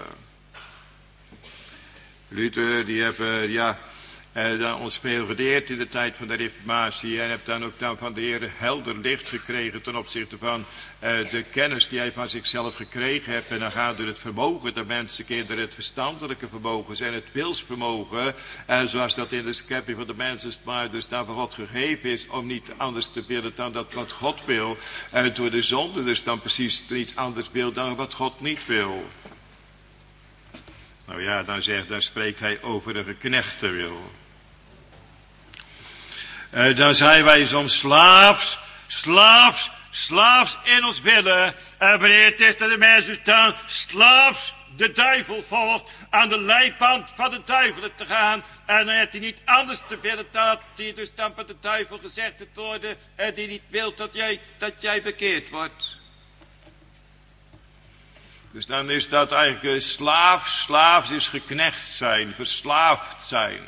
Luther, die hebben, ja, uh, dan ons veel geleerd in de tijd van de reformatie. En heeft dan ook dan van de Heer helder licht gekregen ten opzichte van uh, de kennis die hij van zichzelf gekregen heeft. En dan gaat door het vermogen der mensen, kinderen, het verstandelijke vermogen en het wilsvermogen. Uh, zoals dat in de schepping van de mensen maar dus daar van God gegeven is, om niet anders te willen dan dat wat God wil. En uh, door de zonde dus dan precies iets anders wil dan wat God niet wil. Nou ja, dan, zegt, dan spreekt hij over de geknechte wil. Uh, dan zijn wij soms slaafs, slaafs, slaafs in ons willen. En uh, wanneer het is dat de mensen staan, slaafs de duivel volgt, aan de leiband van de duivel te gaan. En dan heeft hij niet anders te willen dat hij dus dan van de duivel gezegd te worden, en die niet wil dat jij, dat jij bekeerd wordt. Dus dan is dat eigenlijk slaaf, slaaf is geknecht zijn, verslaafd zijn.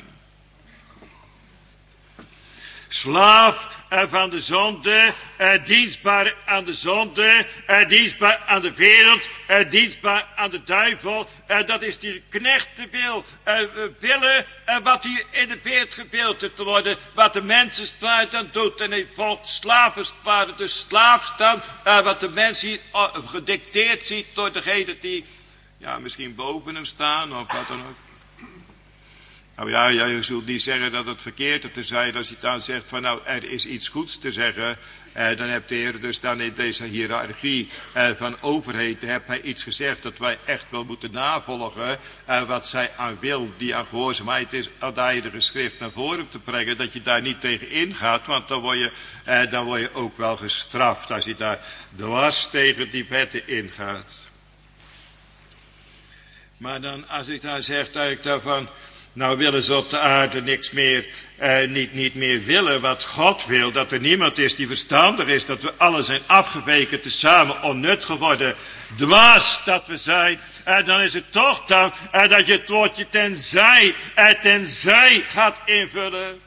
Slaaf uh, van de zonde, uh, dienstbaar aan de zonde, uh, dienstbaar aan de wereld, uh, dienstbaar aan de duivel. Uh, dat is die knechte wil, uh, willen uh, wat hier in de wereld gebeeld te worden, wat de mensen dan doet. En hij volgt slaven, dus slaaf staan, uh, wat de mens hier uh, gedicteerd ziet door degene die ja, misschien boven hem staan of wat dan ook. Nou ja, ja, je zult niet zeggen dat het verkeerd te zijn als hij dan zegt van nou, er is iets goeds te zeggen. Eh, dan heeft de Heer dus dan in deze hiërarchie eh, van overheden, heeft hij iets gezegd dat wij echt wel moeten navolgen. Eh, wat zij aan wil, die aan gehoorzaamheid is, aan de heilige schrift naar voren te brengen. Dat je daar niet tegen ingaat, want dan word je, eh, dan word je ook wel gestraft als je daar dwars tegen die wetten ingaat. Maar dan, als ik dan zeg dat ik daarvan, nou willen ze op de aarde niks meer, eh, niet, niet meer willen wat God wil. Dat er niemand is die verstandig is. Dat we alle zijn afgeweken, tezamen onnut geworden. Dwaas dat we zijn. En dan is het toch dan eh, dat je het woordje tenzij, eh, tenzij gaat invullen.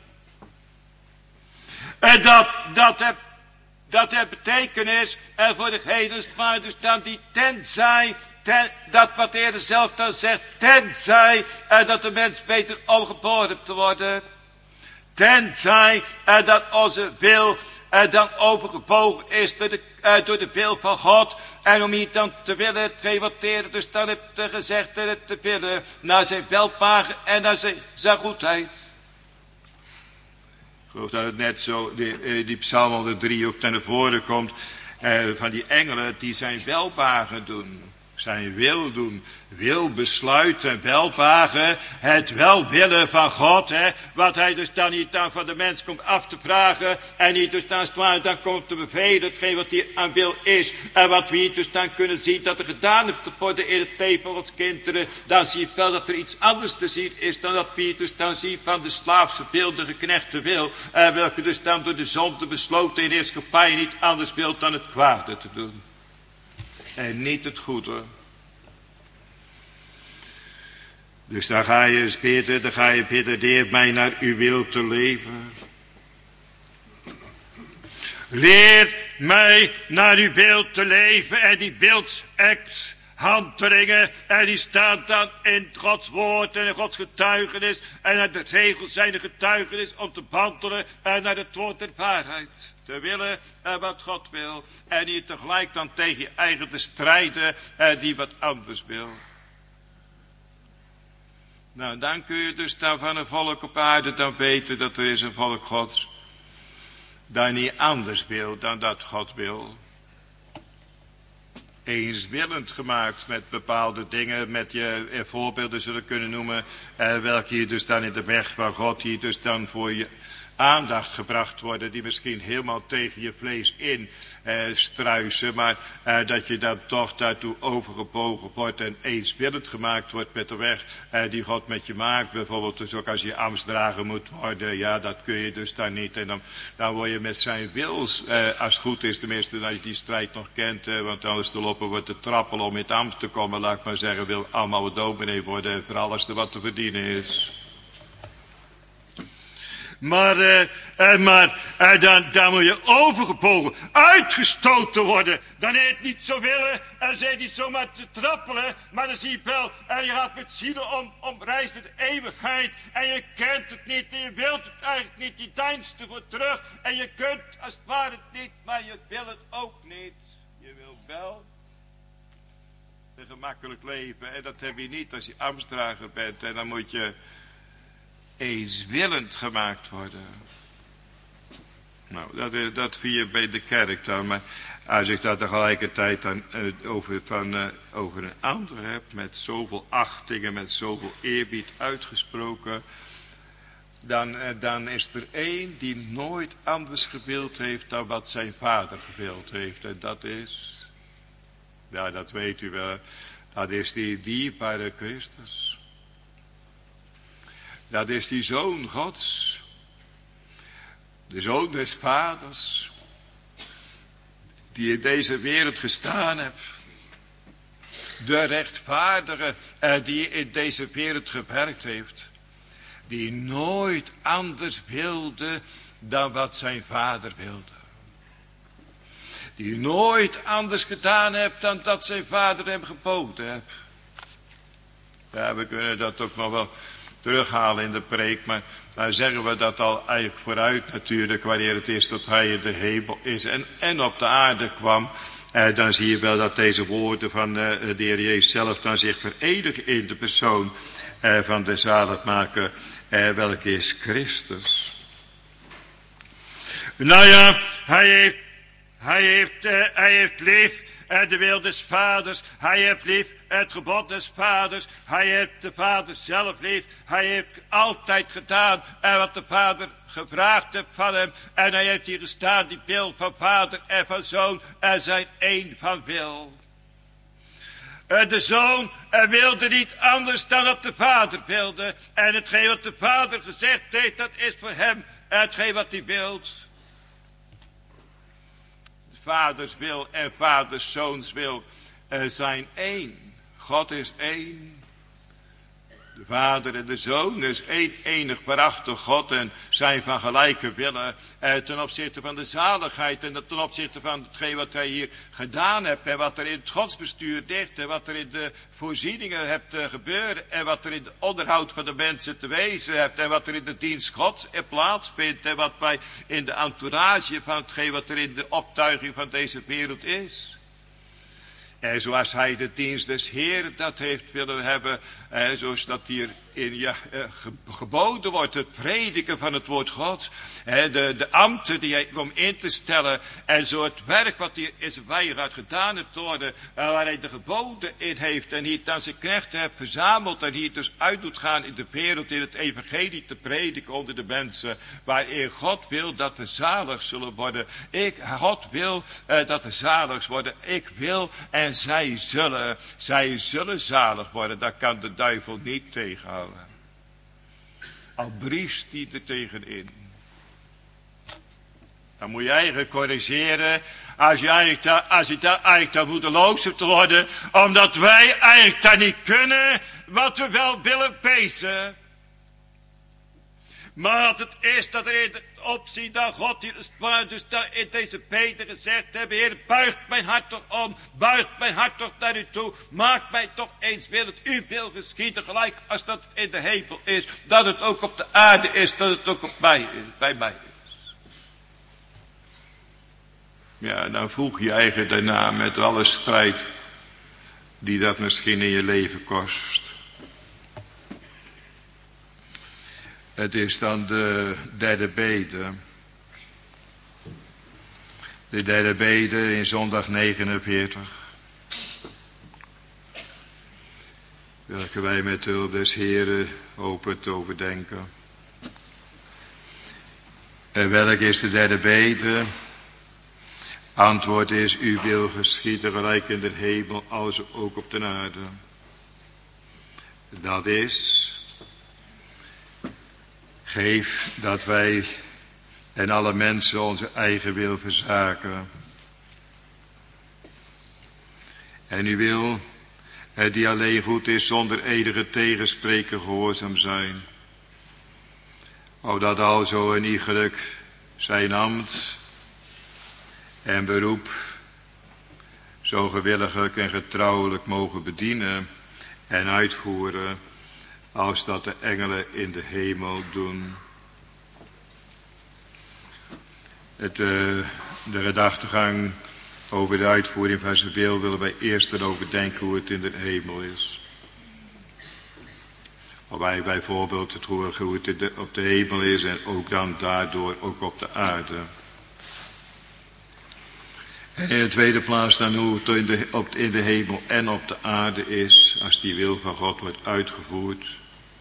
En dat, dat heb, dat heb betekenis eh, voor degene, maar dus dan die tenzij. Ten, dat wat de Heer zelf dan zegt, tenzij uh, dat de mens beter omgeboren te worden. Tenzij uh, dat onze wil uh, dan overgebogen is door de, uh, door de wil van God. En om hier dan te willen, hetgeen wat de Heer dus dan heeft gezegd, uh, te willen naar zijn welbehagen en naar zijn, zijn goedheid. Ik geloof dat het net zo, die, uh, die psalm honderddrie ook naar voren komt, uh, van die engelen die zijn welbehagen doen. Zijn wil doen, wil besluiten, welbehagen, het welwillen van God, hè, wat hij dus dan niet dan van de mens komt af te vragen, en niet dus dan, dan komt te bevelen, hetgeen wat hij aan wil is, en wat we hier dus dan kunnen zien, dat er gedaan heeft te worden in het leven van ons kinderen, dan zie je wel dat er iets anders te zien is, dan dat we hier dus dan zien van de slaafse beeldige knechten wil, en welke dus dan door de zonde besloten in de heerschappij niet anders wil dan het kwade te doen. En niet het goede. Dus dan ga je eens bidden, dan ga je bidden, leer mij naar uw wil te leven. Leer mij naar uw wil te leven en die wilsact handelingen. En die staan dan in Gods woord en in Gods getuigenis. En naar de regels zijn de getuigenis om te wandelen en naar het woord der waarheid. Te willen en wat God wil. En hier tegelijk dan tegen je eigen te strijden en die wat anders wil. Nou, dan kun je dus dan van een volk op aarde dan weten dat er is een volk Gods. Dat niet anders wil dan dat God wil. Eenswillend gemaakt met bepaalde dingen, met je eh, voorbeelden zullen kunnen noemen, eh, welke hier dus dan in de weg van God hier dus dan voor je aandacht gebracht worden, die misschien helemaal tegen je vlees in eh, struisen, maar eh, dat je dan toch daartoe overgebogen wordt en eenswillend gemaakt wordt met de weg eh, die God met je maakt. Bijvoorbeeld dus ook als je ambtsdrager moet worden, ja, dat kun je dus dan niet. En dan, dan word je met zijn wils, eh, als het goed is, tenminste dat je die strijd nog kent, eh, want anders te lopen wordt te trappelen om in het ambt te komen, laat ik maar zeggen, wil allemaal wat dominee worden, vooral als er wat te verdienen is. Maar, uh, uh, maar uh, dan, dan moet je overgebogen, uitgestoten worden. Dan heet het niet zo willen en ze niet zomaar te trappelen. Maar dan zie je wel, en je gaat met zielen om, om reis naar de eeuwigheid. En je kent het niet en je wilt het eigenlijk niet. Je deinst ervoor terug en je kunt als het ware het niet, maar je wil het ook niet. Je wil wel een gemakkelijk leven. En dat heb je niet als je ambtsdrager bent. En dan moet je eenswillend gemaakt worden. Nou, dat, dat vind je bij de kerk dan. Maar als ik dat tegelijkertijd dan uh, over, van, uh, over een ander heb, met zoveel achting en met zoveel eerbied uitgesproken, dan, uh, dan is er één die nooit anders gewild heeft dan wat zijn vader gewild heeft. En dat is, ja, dat weet u wel, dat is die dierbare Christus. Dat is die Zoon Gods. De Zoon des Vaders. Die in deze wereld gestaan heeft. De rechtvaardige eh, die in deze wereld gewerkt heeft. Die nooit anders wilde dan wat zijn vader wilde. Die nooit anders gedaan heeft dan dat zijn vader hem geboden heeft. Ja, we kunnen dat ook nog wel terughalen in de preek, maar dan zeggen we dat al eigenlijk vooruit natuurlijk, wanneer het is dat hij in de hemel is en, en op de aarde kwam. Eh, dan zie je wel dat deze woorden van eh, de Heer Jezus zelf dan zich verenigen in de persoon eh, van de zaligmaker, eh, welke is Christus. Nou ja, hij heeft, hij heeft, uh, hij heeft lief uh, de wil des vaders. Hij heeft lief het gebod des vaders. Hij heeft de vader zelf lief. Hij heeft altijd gedaan uh, wat de vader gevraagd heeft van hem. En hij heeft hier gestaan, die wil van vader en van zoon. Er zijn één van wil. Uh, de zoon uh, wilde niet anders dan dat de vader wilde. En hetgeen wat de vader gezegd heeft, dat is voor hem uh, hetgeen wat hij wilt. Vaders wil en vaders zoons wil uh, zijn één. God is één. De vader en de zoon is één enig waarachtig God en zijn van gelijke willen eh, ten opzichte van de zaligheid en ten opzichte van hetgeen wat hij hier gedaan heeft en wat er in het godsbestuur ligt en wat er in de voorzieningen hebt te gebeuren en wat er in het onderhoud van de mensen te wezen hebt en wat er in de dienst Gods plaatsvindt en wat wij in de entourage van hetgeen wat er in de optuiging van deze wereld is. En zoals hij de dienst des Heeren dat heeft willen hebben, eh, zoals dat hier in, ja, eh, geboden wordt, het prediken van het woord Gods, eh, de, de ambten die hij om in te stellen, en zo het werk wat hij in zijn weigerheid gedaan heeft worden, eh, waar hij de geboden in heeft, en hier dan zijn knechten heeft verzameld, en hier dus uit doet gaan in de wereld, in het evangelie te prediken onder de mensen, waarin God wil dat we zalig zullen worden. Ik, God wil eh, dat we zalig worden. Ik wil en zij zullen, zij zullen zalig worden. Daar kan de duivel niet tegenhouden. Al briest hij er tegenin. Dan moet je eigenlijk corrigeren. Als je eigenlijk daar, als je daar eigenlijk daar moedeloos hebt te worden. Omdat wij eigenlijk daar niet kunnen. Wat we wel willen wezen. Maar wat het is dat er in het opzien dat God hier dus in deze Peter gezegd hebben. Heer, buigt mijn hart toch om. Buigt mijn hart toch naar u toe. Maak mij toch eens wil het uw wil geschieden. Gelijk als dat het in de hemel is. Dat het ook op de aarde is. Dat het ook op mij is, bij mij is. Ja, dan voeg je eigen daarna met alle strijd die dat misschien in je leven kost. Het is dan de derde bede. De derde bede in zondag negenenveertig. Welke wij met hulp des Heren hopen te overdenken. En welk is de derde bede? Antwoord is, uw wil geschieden gelijk in de hemel als ook op de aarde. Dat is... Geef dat wij en alle mensen onze eigen wil verzaken. En uw wil, die alleen goed is, zonder enige tegenspreken gehoorzaam zijn. Opdat alzo een iegelijk zijn ambt en beroep zo gewilliglijk en getrouwelijk mogen bedienen en uitvoeren, als dat de engelen in de hemel doen. Het, uh, de gedachtegang over de uitvoering van zijn wil willen wij eerst erover denken hoe het in de hemel is. Waarbij bijvoorbeeld het hoe het in de, op de hemel is en ook dan daardoor ook op de aarde. En in de tweede plaats dan hoe het in de, op, in de hemel en op de aarde is als die wil van God wordt uitgevoerd.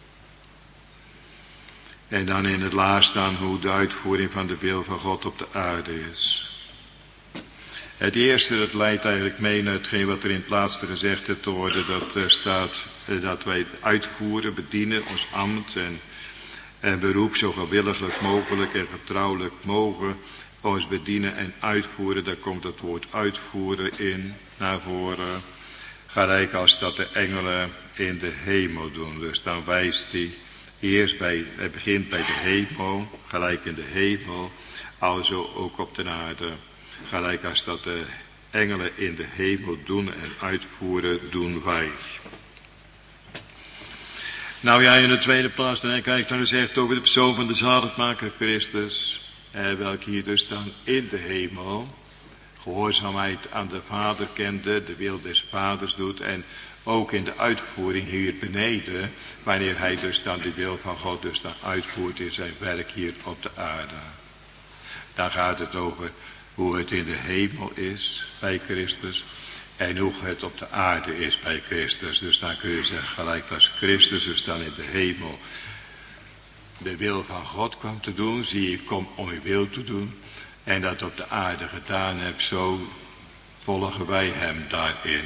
En dan in het laatst dan hoe de uitvoering van de wil van God op de aarde is. Het eerste dat leidt eigenlijk mee naar hetgeen wat er in het laatste gezegd heeft te worden. Dat er staat dat wij uitvoeren, bedienen, ons ambt en, en beroep zo gewilliglijk mogelijk en getrouwelijk mogen ons bedienen en uitvoeren. Daar komt het woord uitvoeren in naar voren. Gelijk als dat de engelen in de hemel doen. Dus dan wijst hij eerst bij, het begint bij de hemel, gelijk in de hemel, alzo ook op de aarde. Gelijk als dat de engelen in de hemel doen en uitvoeren, doen wij. Nou ja, in de tweede plaats, dan kijk ik dan gezegd over de persoon van de zaligmaker Christus. Eh, welke hier dus dan in de hemel gehoorzaamheid aan de Vader kende, de wil des Vaders doet. En ook in de uitvoering hier beneden, wanneer hij dus dan de wil van God dus dan uitvoert in zijn werk hier op de aarde. Dan gaat het over hoe het in de hemel is bij Christus. En hoe het op de aarde is bij Christus. Dus dan kun je zeggen, gelijk als Christus dus dan in de hemel de wil van God kwam te doen. Zie, ik kom om uw wil te doen. En dat op de aarde gedaan heb, zo volgen wij hem daarin.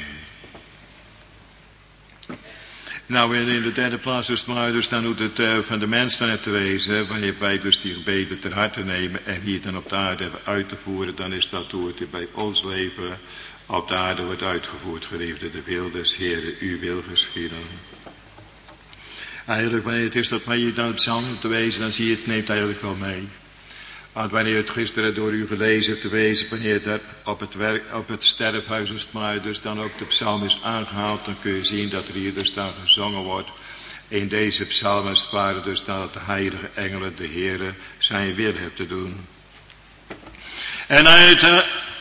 Nou, en in de derde plaats dus maar, dus dan hoe het uh, van de mens dan te wezen, wanneer wij dus die gebeden ter harte nemen en hier dan op de aarde hebben uit te voeren, dan is dat hoe het bij ons leven op de aarde wordt uitgevoerd, geliefde, de wil des Heeren, uw wil geschieden. Eigenlijk, wanneer het is dat wij hier dan op psalmen te wezen, dan zie je het, neemt eigenlijk wel mee. Want wanneer het gisteren door u gelezen hebt te wezen, wanneer dat op het, werk, op het sterfhuis is, maar dus dan ook de psalm is aangehaald, dan kun je zien dat er hier dus dan gezongen wordt. In deze psalm is het ware dus dan dat de heilige engelen, de Heere, zijn wil hebben te doen. En uit, uh,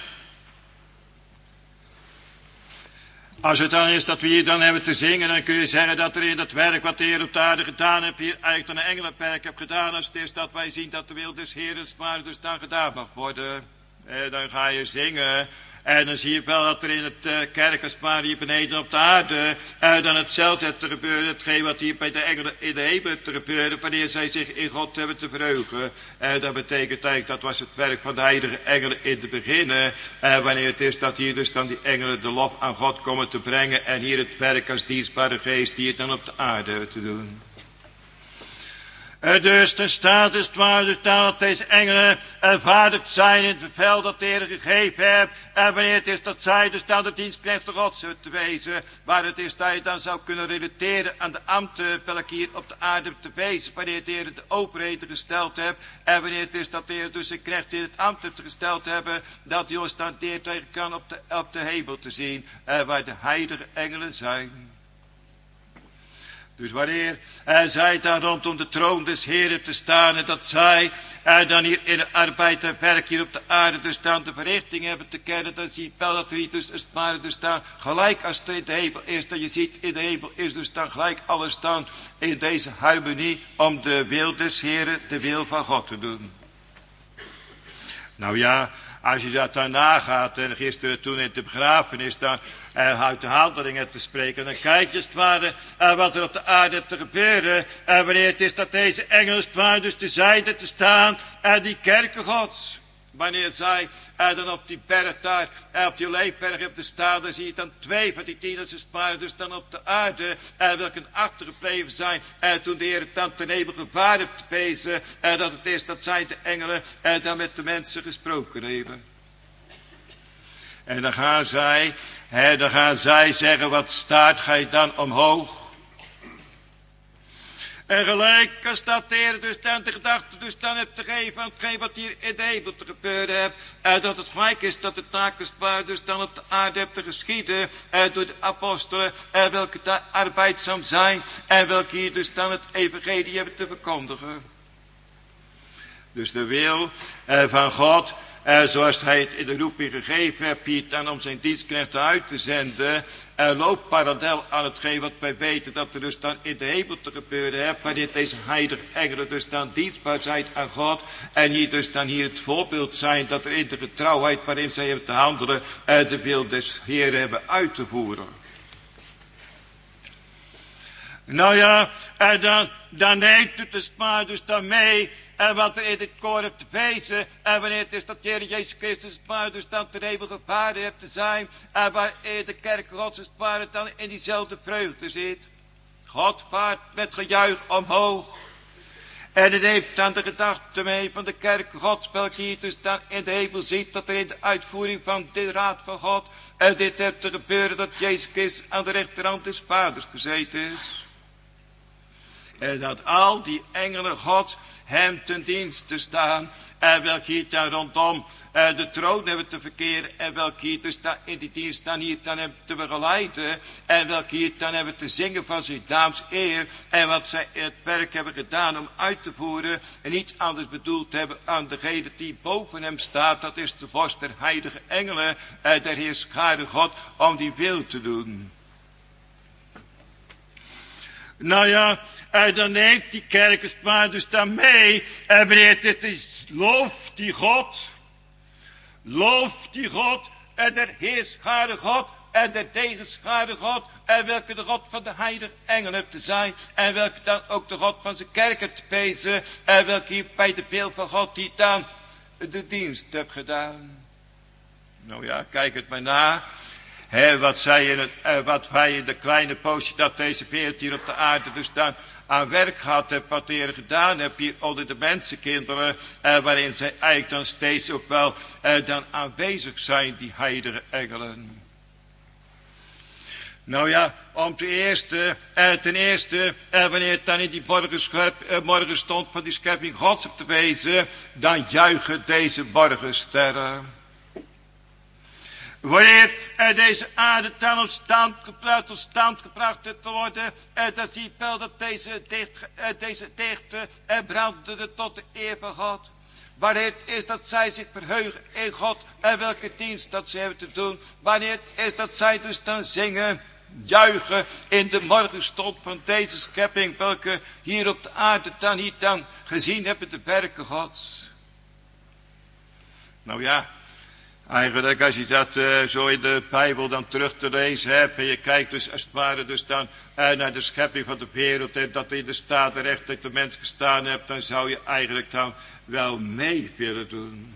als het dan is dat we hier dan hebben te zingen, dan kun je zeggen dat er in dat werk wat de Heer op de aarde gedaan heeft, hier eigenlijk dan een engelenwerk heeft gedaan. Als het is dat wij zien dat de wil des Heeren maar dus dan gedaan mag worden. En dan ga je zingen. En dan zie je wel dat er in het uh, kerk, als het maar hier beneden op de aarde, uh, dan hetzelfde heeft te gebeuren. Hetgeen wat hier bij de engelen in de hemel heeft te gebeuren, wanneer zij zich in God hebben te verheugen. Uh, dat betekent eigenlijk, dat was het werk van de heilige engelen in het begin. Uh, wanneer het is dat hier dus dan die engelen de lof aan God komen te brengen. En hier het werk als dienstbare geest die het dan op de aarde hebben te doen. Uh, dus er staat dus waar dus dat deze engelen ervaardigd zijn in het bevel dat de Heer gegeven heeft. En wanneer het is dat zij dus dan de dienstknechten Gods zullen te wezen. Waar het is dat je dan zou kunnen relateren aan de ambten welke hier op de aarde te wezen. Wanneer de Heer de overheden gesteld heeft. En wanneer het is dat de Heer dus een knecht in het ambt heeft gesteld hebben. Dat hij ons dan deer tegen kan op de, op de hemel te zien. Uh, waar de heilige engelen zijn. Dus wanneer uh, zij dan rondom de troon des Heeren te staan en dat zij uh, dan hier in de arbeid en werk hier op de aarde dus dan de verrichting hebben te kennen, dan zie je wel dat er hier dus, dus, maar dus dan gelijk als het in de hemel is, dat je ziet in de hemel is dus dan gelijk alles dan in deze harmonie om de wil des Heeren, de wil van God te doen. Nou ja, als je dat dan nagaat, en gisteren toen in de begrafenis dan uh, uit de handelingen te spreken, dan kijk je als het ware uh, wat er op de aarde te gebeuren. Uh, wanneer het is dat deze engelen als het ware dus te zijde te staan, en uh, die kerken Gods. Wanneer zij uh, dan op die berg daar, uh, op die Olijfberg hebben te staan, dan zie je dan twee van die tieners als het ware dus dan op de aarde, uh, welke achtergebleven zijn, uh, toen de Heer het dan ten hemel gevaar heeft te wezen, uh, dat het is dat zij de engelen uh, dan met de mensen gesproken hebben. En dan gaan zij, hè, dan gaan zij zeggen, wat staat gij dan omhoog? En gelijk als dat de Heer dus dan de gedachte dus dan hebt te geven aan hetgeen wat hier in de hemel te gebeuren hebt. En dat het gelijk is dat het taakensbaar dus dan op de aarde hebt te geschieden. En door de apostelen, en welke daar arbeidzaam zijn. En welke hier dus dan het evangelie hebben te verkondigen. Dus de wil eh, van God, eh, zoals hij het in de roeping gegeven heeft, hier dan om zijn dienstknechten uit te zenden, eh, loopt parallel aan hetgeen wat wij weten dat er dus dan in de hemel te gebeuren heeft, wanneer deze heilige engelen dus dan dienstbaar zijn aan God, en hier dus dan hier het voorbeeld zijn dat er in de getrouwheid waarin zij hebben te handelen, eh, de wil des Heeren hebben uit te voeren. Nou ja, en dan, dan neemt het dus maar dus dan mee, en wat er in dit koor hebt te wezen, en wanneer het is dat de Heer Jezus Christus maar dus dan ten hemel gevaren hebt te zijn, en waar de kerk Gods het maar dan in diezelfde vreugde zit. God vaart met gejuich omhoog. En het neemt dan de gedachte mee van de kerk Gods, welke hier dus dan in de hemel ziet, dat er in de uitvoering van de raad van God, en dit heeft te gebeuren dat Jezus Christus aan de rechterhand des Vaders gezeten is. En dat al die engelen Gods hem ten dienste staan. En welke hier dan rondom uh, de troon hebben te verkeren. En welke hier dus dan in die dienst dan hier dan hebben te begeleiden. En welke hier dan hebben te zingen van zijn naams eer. En wat zij het werk hebben gedaan om uit te voeren. En niets anders bedoeld hebben aan degene die boven hem staat. Dat is de vorst der heilige engelen. Uh, der heerschare God om die wil te doen. Nou ja, en dan neemt die kerkenspaar dus dan mee. En wanneer het is, loof die God. Loof die God. En der heerschare God. En der tegenschare God. En welke de God van de heilige engelen hebt te zijn. En welke dan ook de God van zijn kerk hebt te wezen. En welke hier bij de beeld van God die dan de dienst hebt gedaan. Nou ja, kijk het maar na. He, wat, zij in het, eh, wat wij in de kleine poosje dat deze wereld hier op de aarde dus dan aan werk gehad hebben, wat de Heer gedaan heeft hier onder de mensenkinderen, eh, waarin zij eigenlijk dan steeds ook wel eh, dan aanwezig zijn, die heilige engelen. Nou ja, om ten eerste, eh, ten eerste, eh, wanneer het dan in die morgenschep, eh, morgenstond van die schepping Gods op te wezen, dan juichen deze morgensterren. Wanneer uh, deze aarde dan op stand, tot stand gebracht te worden, uh, dan zie je wel dat deze dicht, uh, deze dichte uh, brandde tot de eer van God. Wanneer het is dat zij zich verheugen in God en welke dienst dat ze hebben te doen. Wanneer het is dat zij dus dan zingen, juichen in de morgenstond van deze schepping, welke hier op de aarde dan niet dan gezien hebben de werken Gods. Nou ja. Eigenlijk als je dat uh, zo in de Bijbel dan terug te lezen hebt. En je kijkt dus als het ware dus dan uh, naar de schepping van de wereld. En dat in de staat recht dat de mens gestaan hebt. Dan zou je eigenlijk dan wel mee willen doen.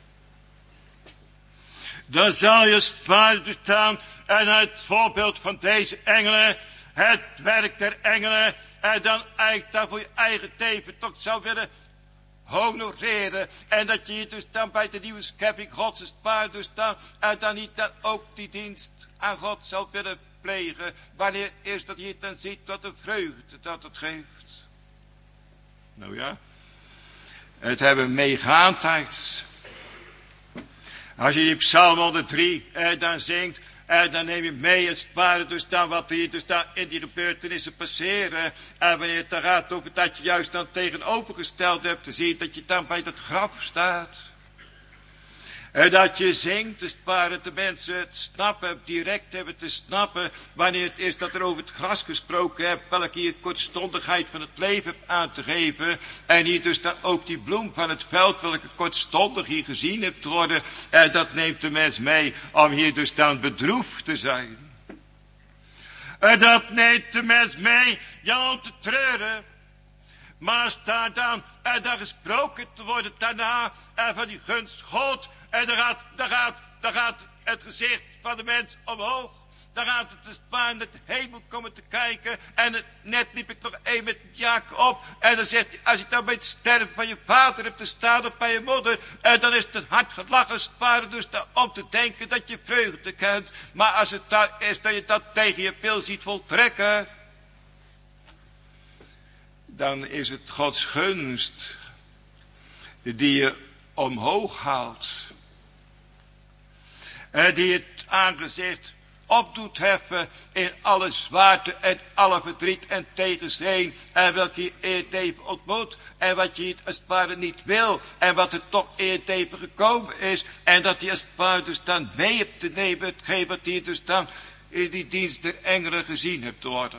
Dan zal je als het ware dus dan. En uit het voorbeeld van deze engelen. Het werk der engelen. En dan eigenlijk dan voor je eigen leven toch zou willen honoreren. En dat je hier dus dan bij de nieuwe schepping Gods is paard dus dan. En dan niet dan ook die dienst aan God zou willen plegen. Wanneer eerst dat je het dan ziet wat een vreugde dat het geeft. Nou ja. Het hebben meegaandheid. Als je die Psalm honderddrie eh, dan zingt. En dan neem je mee het sparen dus dan wat hier dus dan in die gebeurtenissen passeren. En wanneer het dan gaat over dat je juist dan tegenovergesteld hebt. Dan zie je dat je dan bij dat graf staat. En dat je zingt, het sparen de mensen het snappen, direct hebben te snappen. Wanneer het is dat er over het gras gesproken hebt. Welke hier kortstondigheid van het leven hebt aan te geven. En hier dus dan ook die bloem van het veld. Welke kortstondig hier gezien hebt te worden. En dat neemt de mens mee om hier dus dan bedroefd te zijn. En dat neemt de mens mee, ja, om te treuren. Maar staat dan, en dan gesproken te worden daarna, en van die gunst God. En dan gaat, dan gaat, dan gaat het gezicht van de mens omhoog. Dan gaat het de spaan naar de hemel komen te kijken. En het, net liep ik nog een met Jacob op. En dan zegt hij, als je dan bij het sterven van je vader hebt te staan of bij je moeder. En dan is het hard gelachen sparen dus dan om te denken dat je vreugde kent. Maar als het dan is dat je dat tegen je pil ziet voltrekken. Dan is het Gods gunst die je omhoog haalt. Die het aangezicht op doet heffen in alle zwaarte en alle verdriet en tegenzin. En welke je eerst even ontmoet. En wat je als het ware niet wil. En wat er toch eerst even gekomen is. En dat je als het ware dus dan mee hebt te nemen. Hetgeen wat je dus dan in die dienst der engelen gezien hebt te worden.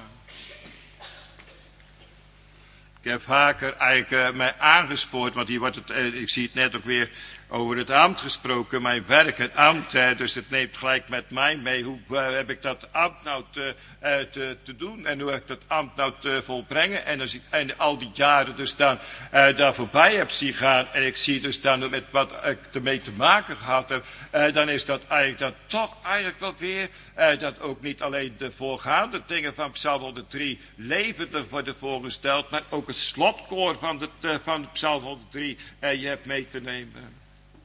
Ik heb vaker eigenlijk uh, mij aangespoord, want hier wordt het, uh, ik zie het net ook weer over het ambt gesproken, mijn werk, het ambt, uh, dus het neemt gelijk met mij mee. Hoe uh, heb ik dat ambt nou te, uh, te, te doen en hoe heb ik dat ambt nou te volbrengen? En als ik en al die jaren dus dan uh, daar voorbij heb zien gaan en ik zie dus dan met wat ik ermee te maken gehad heb, uh, dan is dat eigenlijk dan toch eigenlijk wel weer, uh, dat ook niet alleen de voorgaande dingen van Psalm honderddrie levend worden voorgesteld, maar ook het slotkoor van de, uh, van de Psalm honderddrie uh, je hebt mee te nemen.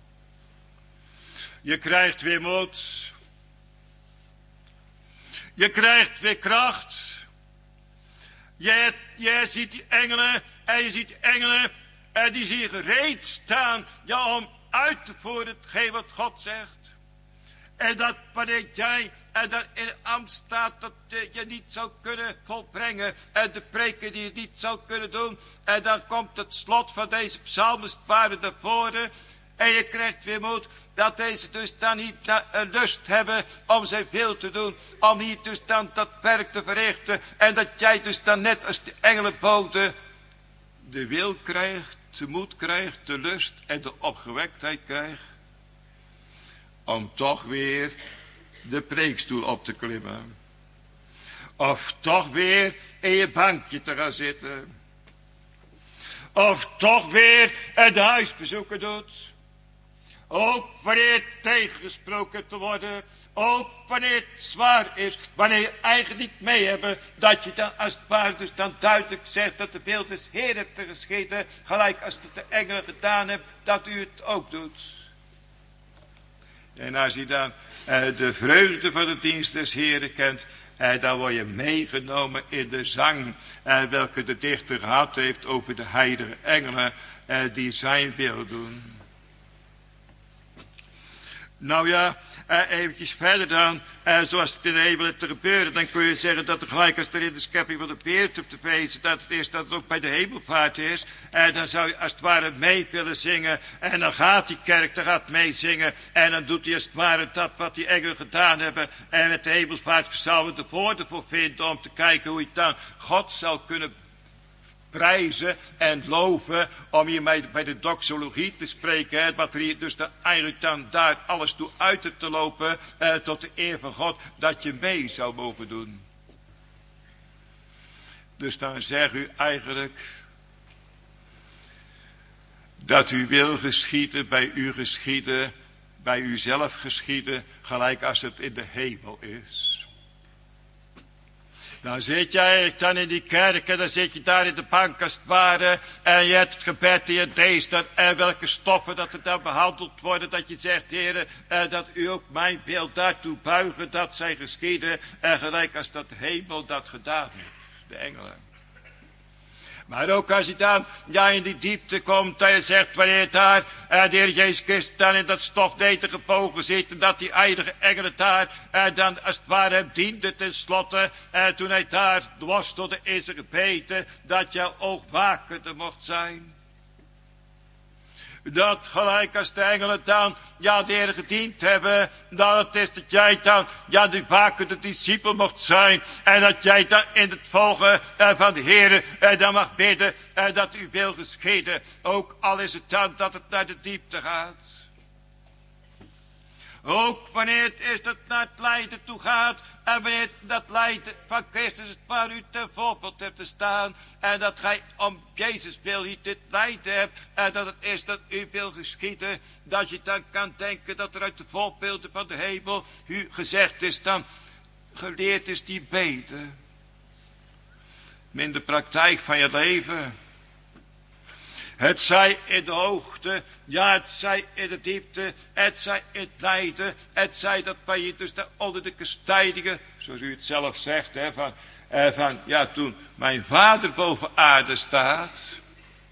Je krijgt weer moed. Je krijgt weer kracht. Jij, jij ziet die engelen, en je ziet die engelen, en die zie je gereed staan, ja, om uit te voeren hetgeen wat God zegt. En dat wanneer jij en dat in de ambt staat, dat je niet zou kunnen volbrengen. En de preken die je niet zou kunnen doen. En dan komt het slot van deze psalmist naar voren. En je krijgt weer moed dat deze dus dan niet een lust hebben om zijn wil te doen. Om niet dus dan dat werk te verrichten. En dat jij dus dan net als de engelenbode de wil krijgt, de moed krijgt, de lust en de opgewektheid krijgt. Om toch weer de preekstoel op te klimmen. Of toch weer in je bankje te gaan zitten. Of toch weer het huisbezoeken doet. Ook wanneer tegengesproken te worden. Ook wanneer het zwaar is. Wanneer je eigenlijk niet mee hebt. Dat je dan als het ware dus dan duidelijk zegt dat de beeld des Heer hebt te geschieden. Gelijk als het de engelen gedaan hebt. Dat u het ook doet. En als je dan uh, de vreugde van de dienst des Heeren kent, uh, dan word je meegenomen in de zang, uh, welke de dichter gehad heeft over de heilige engelen, uh, die zijn wil doen. Nou ja, uh, eventjes verder dan, uh, zoals het in de hemel te gebeuren, dan kun je zeggen dat er gelijk als er in de schepping van de beeld op te feesten, dat het is dat het ook bij de hemelvaart is, uh, dan zou je als het ware mee willen zingen, en dan gaat die kerk, dan gaat meezingen, en dan doet hij als het ware dat wat die engelen gedaan hebben, en met de hemelvaart zou de woorden voor vinden, om te kijken hoe je dan God zou kunnen prijzen en loven, om hier bij de doxologie te spreken, hè, wat er hier dus dan eigenlijk dan daar alles toe uit te lopen, eh, tot de eer van God, dat je mee zou mogen doen. Dus dan zeg u eigenlijk, dat u wil geschieden, bij u geschieden, bij u zelf geschieden, gelijk als het in de hemel is. Dan zit jij dan in die kerk en dan zit je daar in de bank als het ware. En je hebt het gebed en je leest dat, en welke stoffen dat er dan behandeld worden. Dat je zegt, heren, dat u ook mijn wil daartoe buigen, dat zij geschieden. En gelijk als dat de hemel dat gedaan heeft, de engelen. Maar ook als je dan ja, in die diepte komt, en je zegt wanneer je daar eh, de Heer Jezus Christus dan in dat stofdeten gebogen zit, en dat die heilige engelen daar eh, dan als het ware hem diende tenslotte, eh, toen hij daar worstelde in zijn gebeten, dat jouw oog wakende mocht zijn. Dat gelijk als de engelen dan, ja, de Heer gediend hebben, dat het is dat jij dan, ja, de wakende discipel mocht zijn. En dat jij dan in het volgen eh, van de Heer, eh, dan mag bidden, eh, dat u wil geschieden. Ook al is het dan dat het naar de diepte gaat. Ook wanneer het is dat het naar het lijden toe gaat. En wanneer het dat lijden van Christus het waar u ten voorbeeld hebt te staan. En dat gij om Jezus wil niet dit lijden hebt. En dat het is dat u wil geschieden. Dat je dan kan denken dat er uit de voorbeelden van de hemel u gezegd is dan. Geleerd is die beden. In de praktijk van je leven. Het zij in de hoogte, ja, het zij in de diepte, het zij in het lijden, het zij dat bij je dus onder de kastijdingen, zoals u het zelf zegt, hè, van, eh, van, ja, toen mijn vader boven aarde staat.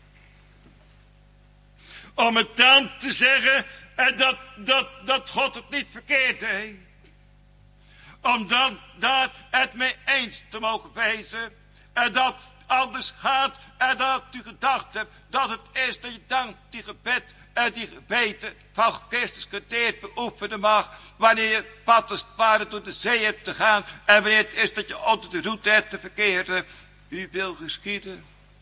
Om het dan te zeggen, eh, dat, dat, dat God het niet verkeerd heeft. Om dan daar het mee eens te mogen wezen, en dat anders gaat en dat u gedacht hebt dat het is dat je dan die gebed en die gebeten van Christus geleerd beoefenen mag, wanneer je pad als het ware door de zee hebt te gaan en wanneer het is dat je onder de route hebt te verkeren. U wil geschieden.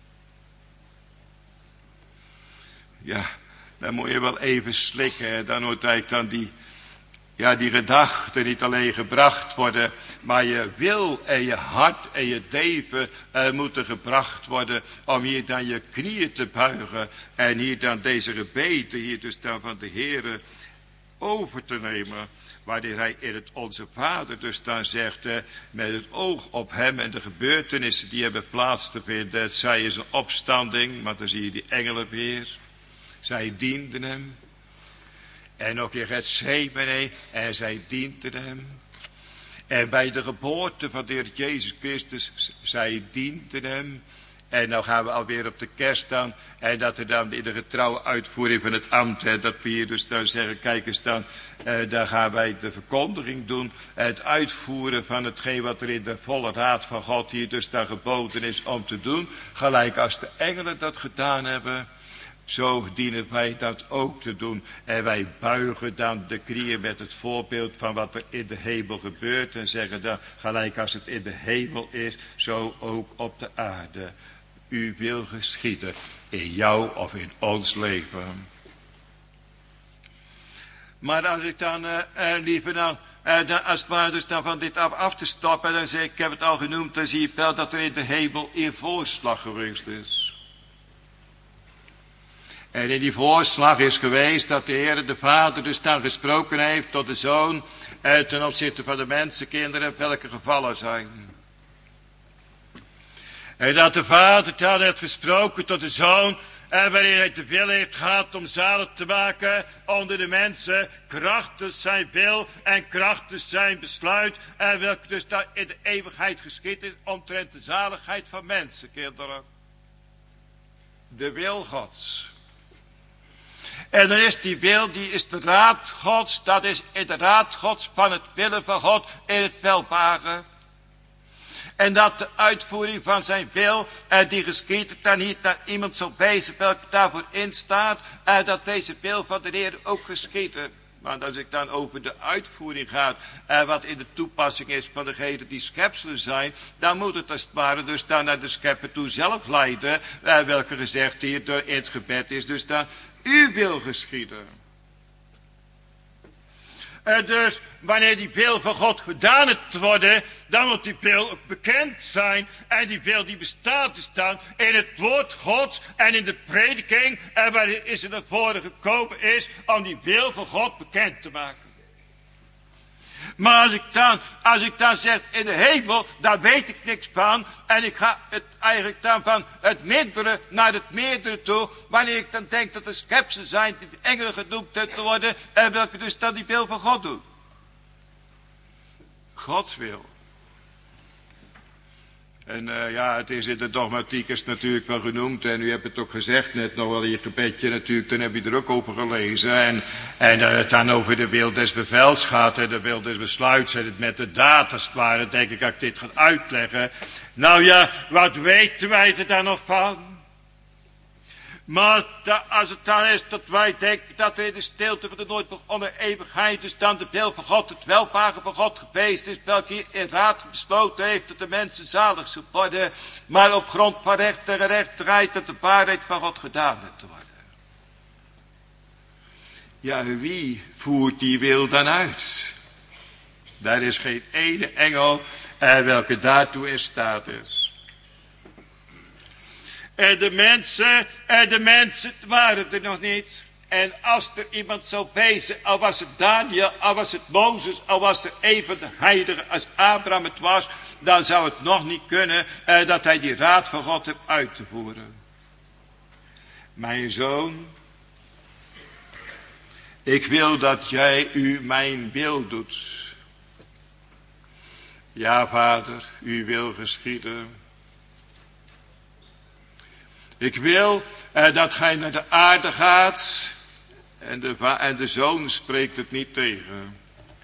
Ja, dan moet je wel even slikken, dan wordt eigenlijk dan die Ja, die gedachten niet alleen gebracht worden, maar je wil en je hart en je leven eh, moeten gebracht worden om hier dan je knieën te buigen en hier dan deze gebeden hier dus dan van de Heere over te nemen, wanneer hij in het Onze Vader dus dan zegt, eh, met het oog op hem en de gebeurtenissen die hebben plaats te vinden, het zij is een opstanding, maar dan zie je die engelen weer, zij dienden hem. En ook in Gethsemane, en zij dienden hem. En bij de geboorte van de Heer Jezus Christus, zij dienden hem. En nou gaan we alweer op de kerst dan. En dat er dan in de getrouwe uitvoering van het ambt, hè, dat we hier dus dan zeggen, kijk eens dan, eh, daar gaan wij de verkondiging doen. Het uitvoeren van hetgeen wat er in de volle raad van God hier dus dan geboden is om te doen. Gelijk als de engelen dat gedaan hebben. Zo dienen wij dat ook te doen. En wij buigen dan de knieën met het voorbeeld van wat er in de hemel gebeurt. En zeggen dan, gelijk als het in de hemel is, zo ook op de aarde. U wil geschieden in jou of in ons leven. Maar als ik dan, uh, uh, liever nou, uh, dan, als het ware dus dan van dit af, af te stappen, dan zeg ik, ik heb het al genoemd, dan zie je wel dat er in de hemel een voorslag geweest is. En in die voorslag is geweest dat de Heer de Vader dus dan gesproken heeft tot de Zoon, uh, ten opzichte van de mensenkinderen, welke gevallen zijn. En dat de Vader dan heeft gesproken tot de Zoon, en waarin hij te wil heeft gehad om zalig te maken onder de mensen, krachtens zijn wil en krachtens zijn besluit, en welke dus dat in de eeuwigheid geschied is, omtrent de zaligheid van mensen, kinderen. De wil Gods. En dan is die wil, die is de raad Gods, dat is in de raad Gods van het willen van God in het welbare. En dat de uitvoering van zijn wil, en die geschiedt dan niet naar iemand zo bezig welke daarvoor instaat, en dat deze wil van de Heer ook geschieden. Maar als ik dan over de uitvoering gaat, en wat in de toepassing is van degenen die schepselen zijn, dan moet het als het ware dus dan naar de schepper toe zelf leiden, en welke gezegd hier door in het gebed is, dus dan uw wil geschieden. En dus, wanneer die wil van God gedaan is te worden, dan moet die wil ook bekend zijn. En die wil die bestaat dus dan in het woord Gods en in de prediking. En waarin is er naar voren gekomen is om die wil van God bekend te maken. Maar als ik dan, als ik dan zeg in de hemel, daar weet ik niks van. En ik ga het eigenlijk dan van het mindere naar het meerdere toe. Wanneer ik dan denk dat er schepselen zijn die engelen genoemd te worden. En welke dus dan die wil van God doen. Gods wil. En uh, ja, het is in de dogmatiek is natuurlijk wel genoemd. En u hebt het ook gezegd net nog wel in je gebedje natuurlijk. Dan heb je er ook over gelezen. En, en uh, het dan over de wil des bevels gaat. En de wil des besluits. En het met de daad als het ware. Denk ik dat ik dit ga uitleggen. Nou ja, wat weten wij er dan nog van? Maar da, als het dan is dat wij denken dat er in de stilte van de nooit begonnen eeuwigheid dus dan de wil van God, het welvaren van God geweest is, welke hier in raad besloten heeft dat de mensen zalig zullen worden, maar op grond van recht en gerechtigheid dat de waarheid van God gedaan heeft te worden. Ja, wie voert die wil dan uit? Daar is geen ene engel eh, welke daartoe in staat is. En de mensen, en de mensen waren er nog niet. En als er iemand zou wezen, al was het Daniel, al was het Mozes, al was er een van de heiligen als Abraham het was, dan zou het nog niet kunnen eh, dat hij die raad van God heeft uit te voeren. Mijn zoon, ik wil dat jij u mijn wil doet. Ja, vader, uw wil geschieden. Ik wil eh, dat gij naar de aarde gaat. En de, en de zoon spreekt het niet tegen.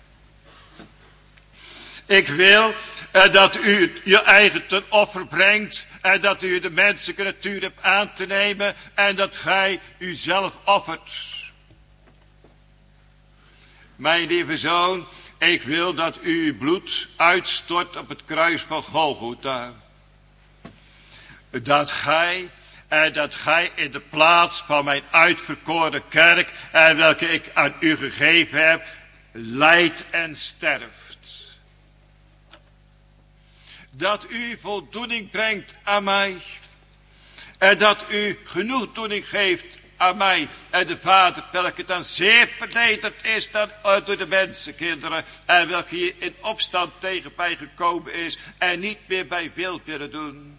Ik wil eh, dat u je eigen ten offer brengt. En dat u de menselijke natuur hebt aan te nemen. En dat gij uzelf offert. Mijn lieve zoon, ik wil dat u uw bloed uitstort op het kruis van Golgotha. Dat gij... En dat gij in de plaats van mijn uitverkoren kerk, en welke ik aan u gegeven heb, lijdt en sterft. Dat u voldoening brengt aan mij. En dat u genoegdoening geeft aan mij. En de Vader, welke dan zeer vernederd is dan door de mensenkinderen. En welke hier in opstand tegen mij gekomen is. En niet meer bij wil willen doen.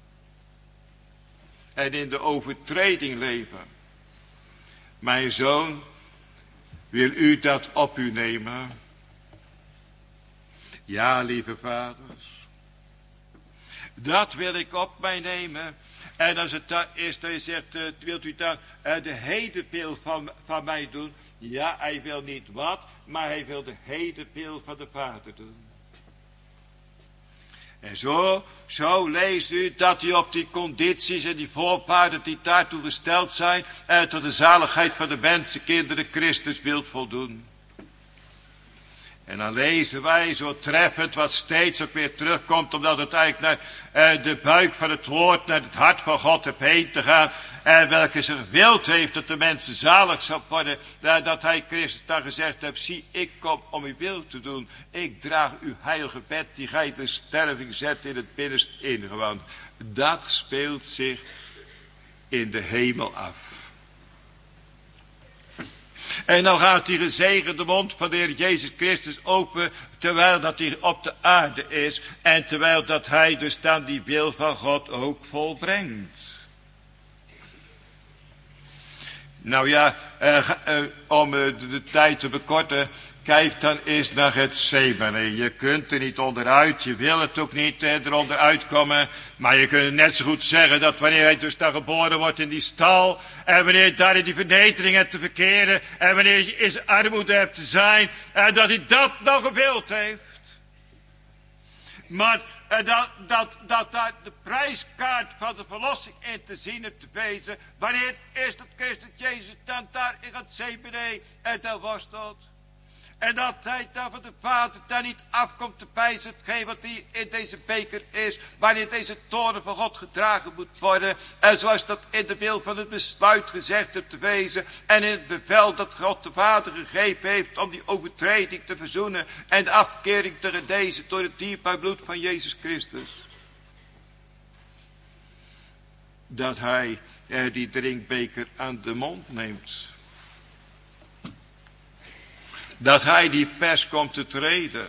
En in de overtreding leven. Mijn zoon, wil u dat op u nemen? Ja, lieve vaders, dat wil ik op mij nemen. En als het dan is dat je zegt, uh, wilt u dan uh, de hedepil van, van mij doen? Ja, hij wil niet wat, maar hij wil de hedepil van de Vader doen. En zo, zo leest u dat u op die condities en die voorwaarden die daartoe gesteld zijn, uh, tot de zaligheid van de mensenkinderen Christus wilt voldoen. En dan lezen wij zo treffend wat steeds ook weer terugkomt, omdat het eigenlijk naar uh, de buik van het woord, naar het hart van God heb heen te gaan. En uh, welke zich wild heeft dat de mensen zalig zal worden. Uh, dat hij Christus dan gezegd heeft, zie ik kom om uw wil te doen. Ik draag uw heilige bed die gij de sterving zet in het binnenst ingewand. Dat speelt zich in de hemel af. En dan gaat die gezegende mond van de Heer Jezus Christus open, terwijl dat hij op de aarde is. En terwijl dat hij dus dan die wil van God ook volbrengt. Nou ja, uh, uh, om uh, de, de tijd te bekorten, kijk dan eens naar het Getsemane. Je kunt er niet onderuit, je wil het ook niet eh, eronder uitkomen. Maar je kunt net zo goed zeggen dat wanneer hij dus daar geboren wordt in die stal. En wanneer je daar in die vernedering hebt te verkeren. En wanneer je in zijn armoede hebt te zijn. En dat hij dat nog gewild heeft. Maar eh, dat, dat, dat daar de prijskaart van de verlossing in te zien hebt te wezen. Wanneer het is dat Christus Jezus dan daar in het Getsemane en daar worstelt. En dat hij daar van de Vader daar niet afkomt te pijzen, hetgeen wat hier in deze beker is, wanneer deze toorn van God gedragen moet worden. En zoals dat in de wil van het besluit gezegd hebt te wezen. En in het bevel dat God de Vader gegeven heeft om die overtreding te verzoenen. En de afkering te genezen door het dierbaar bloed van Jezus Christus. Dat hij eh, die drinkbeker aan de mond neemt. Dat hij die pers komt te treden.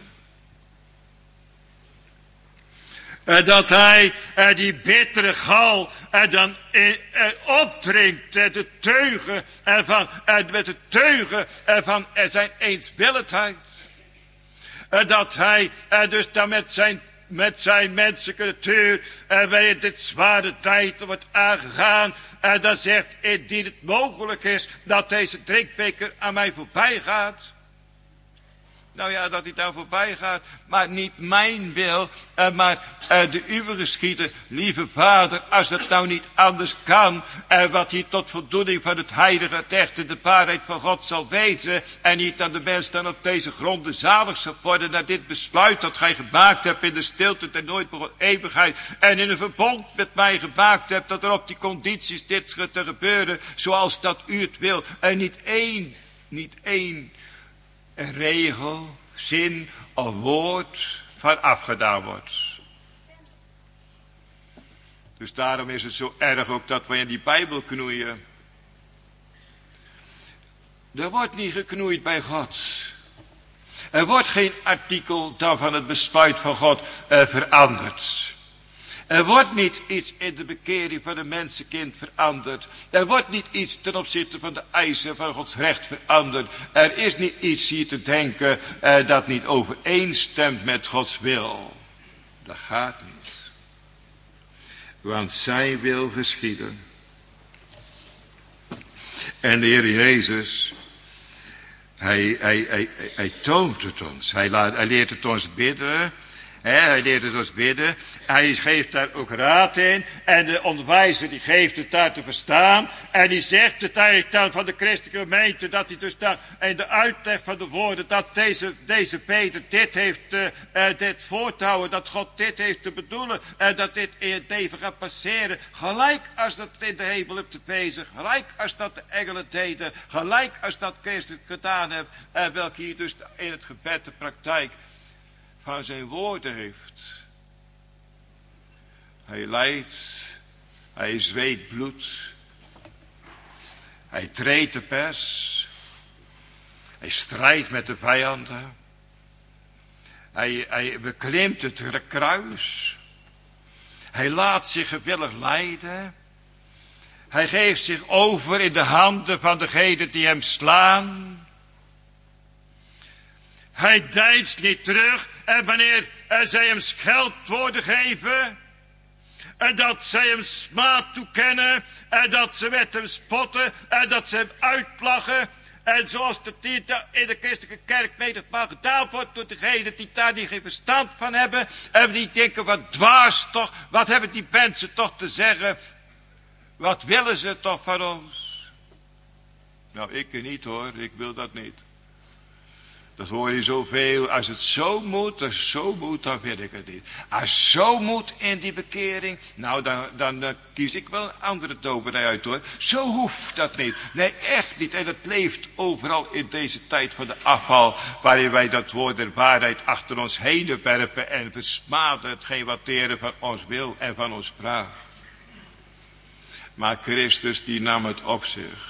Uh, dat hij uh, die bittere gal uh, dan uh, uh, opdrinkt. Uh, de teugen uh, van, uh, met de teugen uh, van uh, zijn eenswilligheid. Uh, dat hij uh, dus dan met zijn, met zijn menselijke natuur, uh, wanneer dit zware tijd wordt aangegaan. Uh, dan zegt, indien het mogelijk is dat deze drinkbeker aan mij voorbij gaat. Nou ja, dat hij daar voorbij gaat, maar niet mijn wil, uh, maar uh, de uwe geschieden, lieve Vader, als het nou niet anders kan, uh, wat hier tot voldoening van het heilige, het echte, de waarheid van God zal wezen, en niet aan de mens dan op deze gronden zalig zal worden, naar dit besluit dat gij gemaakt hebt in de stilte ten nooit begon eeuwigheid, en in een verbond met mij gemaakt hebt, dat er op die condities dit te gebeuren, zoals dat u het wil, en niet één, niet één, een regel, zin of woord van afgedaan wordt. Dus daarom is het zo erg ook dat we in die Bijbel knoeien. Er wordt niet geknoeid bij God. Er wordt geen artikel dan van het besluit van God uh, veranderd. Er wordt niet iets in de bekering van een mensenkind veranderd. Er wordt niet iets ten opzichte van de eisen van Gods recht veranderd. Er is niet iets hier te denken eh, dat niet overeenstemt met Gods wil. Dat gaat niet. Want zijn wil geschieden. En de Heer Jezus, hij, hij, hij, hij, hij toont het ons. Hij, laat, hij leert het ons bidden. He, hij leert het ons bidden. Hij geeft daar ook raad in. En de onderwijzer die geeft het daar te verstaan. En die zegt het eigenlijk dan van de christelijke gemeente. Dat hij dus daar in de uitleg van de woorden. Dat deze, deze Peter dit heeft uh, uh, dit voorthouden. Dat God dit heeft te bedoelen. En uh, dat dit in het leven gaat passeren. Gelijk als dat in de hemel hebt te wezen. Gelijk als dat de engelen deden. Gelijk als dat Christus gedaan heeft. Uh, welke hier dus in het gebed de praktijk van zijn woorden heeft. Hij lijdt, hij zweet bloed, hij treedt de pers, hij strijdt met de vijanden, hij, hij beklimt het kruis, hij laat zich gewillig leiden, hij geeft zich over in de handen van degenen die hem slaan. Hij deinst niet terug. En wanneer zij hem scheldwoorden geven, en dat zij hem smaad toekennen, en dat ze met hem spotten, en dat ze hem uitlachen, en zoals het hier in de christelijke kerk menigmaal gedaan wordt door degenen die daar niet geen verstand van hebben, en die denken, wat dwaas toch, wat hebben die mensen toch te zeggen, wat willen ze toch van ons? Nou, ik niet hoor, ik wil dat niet. Dat hoor je zoveel. Als het zo moet, als het zo moet, dan wil ik het niet. Als het zo moet in die bekering, nou dan, dan, dan kies ik wel een andere doperij uit hoor. Zo hoeft dat niet. Nee, echt niet. En het leeft overal in deze tijd van de afval, waarin wij dat woord der waarheid achter ons heen werpen en versmaden hetgeen wat de Heer van ons wil en van ons vraagt. Maar Christus die nam het op zich.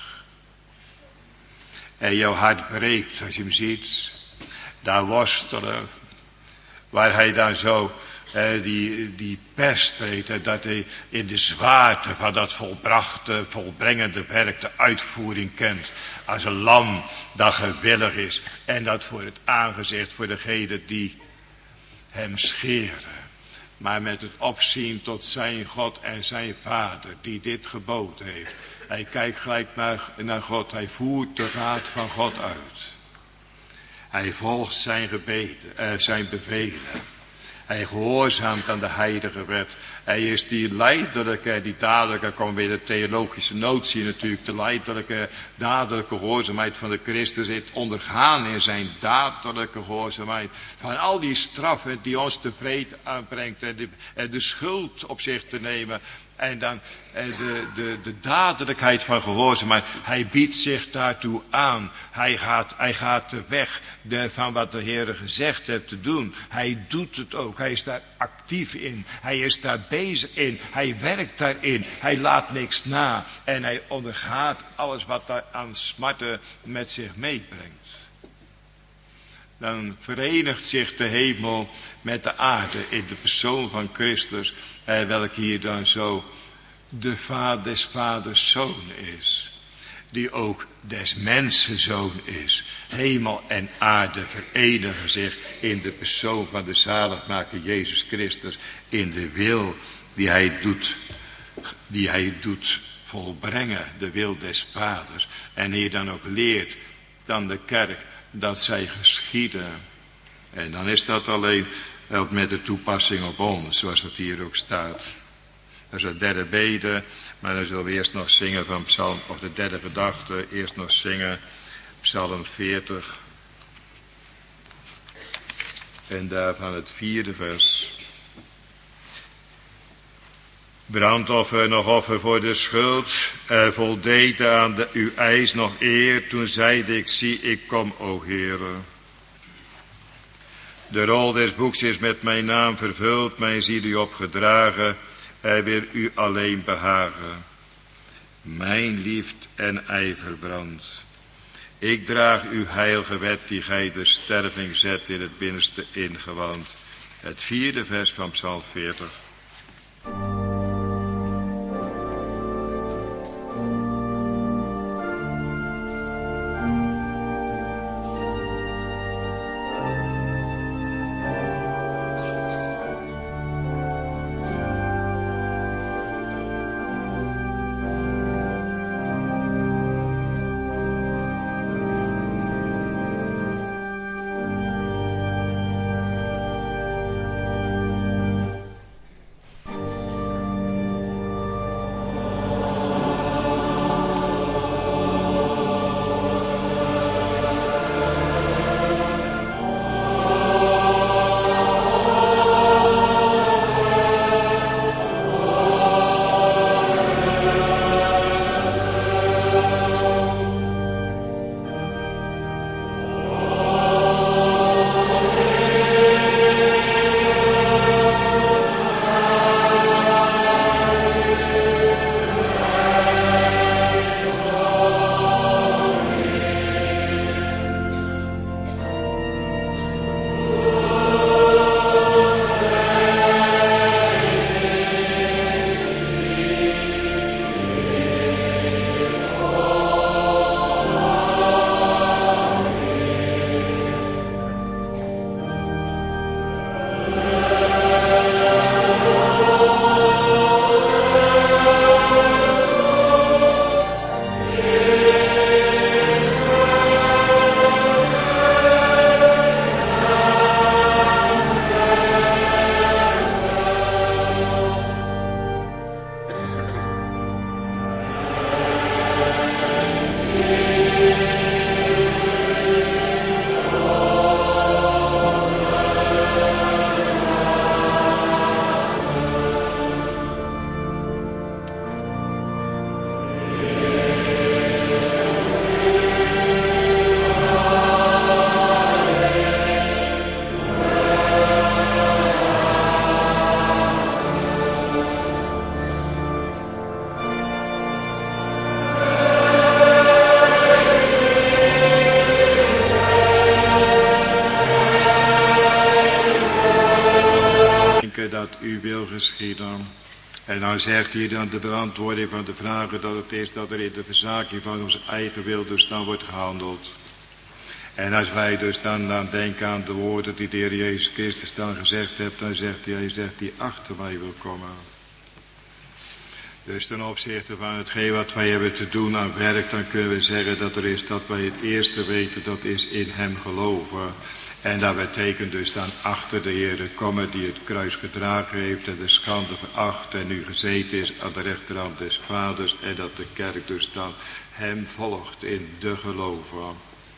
En jouw hart breekt als je hem ziet. Daar worstelen. Waar hij dan zo eh, die, die pest heet. Dat hij in de zwaarte van dat volbrachte, volbrengende werk de uitvoering kent. Als een lam dat gewillig is. En dat voor het aangezicht voor degenen die hem scheren. Maar met het opzien tot zijn God en zijn Vader die dit geboden heeft. Hij kijkt gelijk naar, naar God. Hij voert de raad van God uit. Hij volgt zijn gebeden, eh, zijn bevelen. Hij gehoorzaamt aan de heilige wet. Hij is die leidelijke, die dadelijke, komen weer de theologische notie natuurlijk. De leidelijke, dadelijke gehoorzaamheid van de Christus. Het ondergaan in zijn dadelijke gehoorzaamheid. Van al die straffen die ons de vrede aanbrengt. En de, en de schuld op zich te nemen. En dan de, de, de dadelijkheid van gehoorzaamheid. Hij biedt zich daartoe aan. Hij gaat, hij gaat de weg de, van wat de Heer gezegd heeft te doen. Hij doet het ook. Hij is daar actief in. Hij is daar bezig in. Hij werkt daarin. Hij laat niks na. En hij ondergaat alles wat daar aan smarten met zich meebrengt. Dan verenigt zich de hemel met de aarde in de persoon van Christus. Eh, welke hier dan zo de vader des vaders zoon is. Die ook des mensen zoon is. Hemel en aarde verenigen zich in de persoon van de zaligmaker Jezus Christus. In de wil die hij doet, die hij doet volbrengen. De wil des vaders. En hier dan ook leert dan de kerk dat zij geschieden. En dan is dat alleen ook met de toepassing op ons, zoals het hier ook staat. Dat is de derde bede, maar dan zullen we eerst nog zingen van Psalm, of de derde gedachte, eerst nog zingen Psalm veertig. En daarvan het vierde vers. Brandoffer, nog offer voor de schuld, er voldeed aan de, uw eis nog eer, toen zeide ik, zie, ik kom, o Heere. De rol des boeks is met mijn naam vervuld, mijn ziel u opgedragen, hij wil u alleen behagen. Mijn liefd en ijver brandt. Ik draag uw heilige wet, die gij de sterving zet in het binnenste ingewand. Het vierde vers van Psalm veertig. Geschieden. En dan zegt hij dan de beantwoording van de vragen dat het is dat er in de verzaking van onze eigen wil dus dan wordt gehandeld. En als wij dus dan, dan denken aan de woorden die de Heer Jezus Christus dan gezegd heeft, dan zegt hij, hij zegt die achter mij wil komen. Dus ten opzichte van hetgeen wat wij hebben te doen aan werk, dan kunnen we zeggen dat er is dat wij het eerste weten, dat is in hem geloven. En dat betekent dus dan achter de Heer komen die het kruis gedragen heeft en de schande veracht en nu gezeten is aan de rechterhand des Vaders. En dat de kerk dus dan hem volgt in de geloven.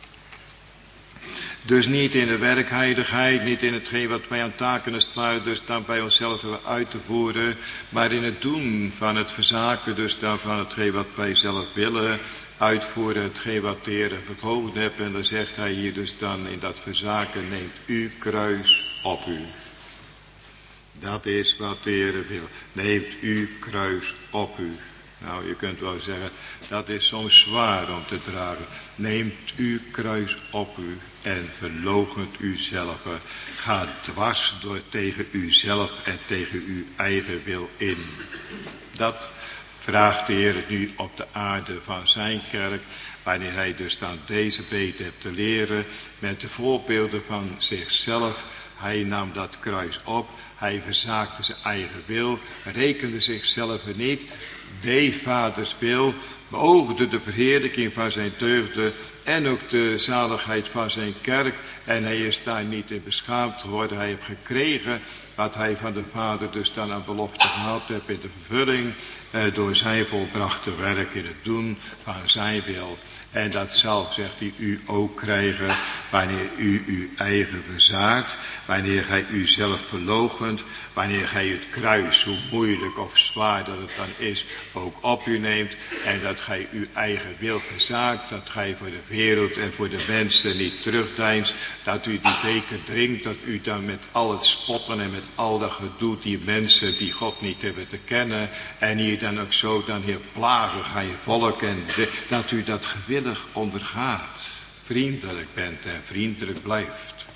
Dus niet in de werkheiligheid, niet in hetgeen wat wij aan taken als het ware dus dan bij onszelf hebben uit te voeren. Maar in het doen van het verzaken dus dan van hetgeen wat wij zelf willen. Uitvoeren hetgeen wat de Heer bevolen hebt. En dan zegt hij hier dus dan in dat verzaken, neemt uw kruis op u. Dat is wat de Heer wil. Neemt uw kruis op u. Nou, je kunt wel zeggen, dat is soms zwaar om te dragen. Neemt uw kruis op u en verloochent uzelf. Ga dwars door tegen uzelf en tegen uw eigen wil in. Dat vraagt de Heer nu op de aarde van zijn kerk, wanneer hij dus dan deze bede hebt te leren met de voorbeelden van zichzelf. Hij nam dat kruis op, hij verzaakte zijn eigen wil, rekende zichzelf niet, deed vaders wil, beoogde de verheerlijking van zijn deugden en ook de zaligheid van zijn kerk. En hij is daar niet in beschaamd geworden. Hij heeft gekregen wat hij van de Vader dus dan aan belofte gehad heeft in de vervulling. Eh, door zijn volbrachte werk in het doen van zijn wil. En dat zal, zegt hij, u ook krijgen wanneer u uw eigen verzaakt. Wanneer gij uzelf verloochent. Wanneer gij het kruis, hoe moeilijk of zwaar dat het dan is, ook op u neemt. En dat gij uw eigen wil verzaakt. Dat gij voor de wereld en voor de mensen niet terugdeinst. Dat u die beker drinkt. Dat u dan met al het spotten en met al dat gedoe die mensen die God niet hebben te kennen. En hier dan ook zo dan heel plagen gaan je volk. En de, dat u dat gewillig ondergaat. Vriendelijk bent en vriendelijk blijft.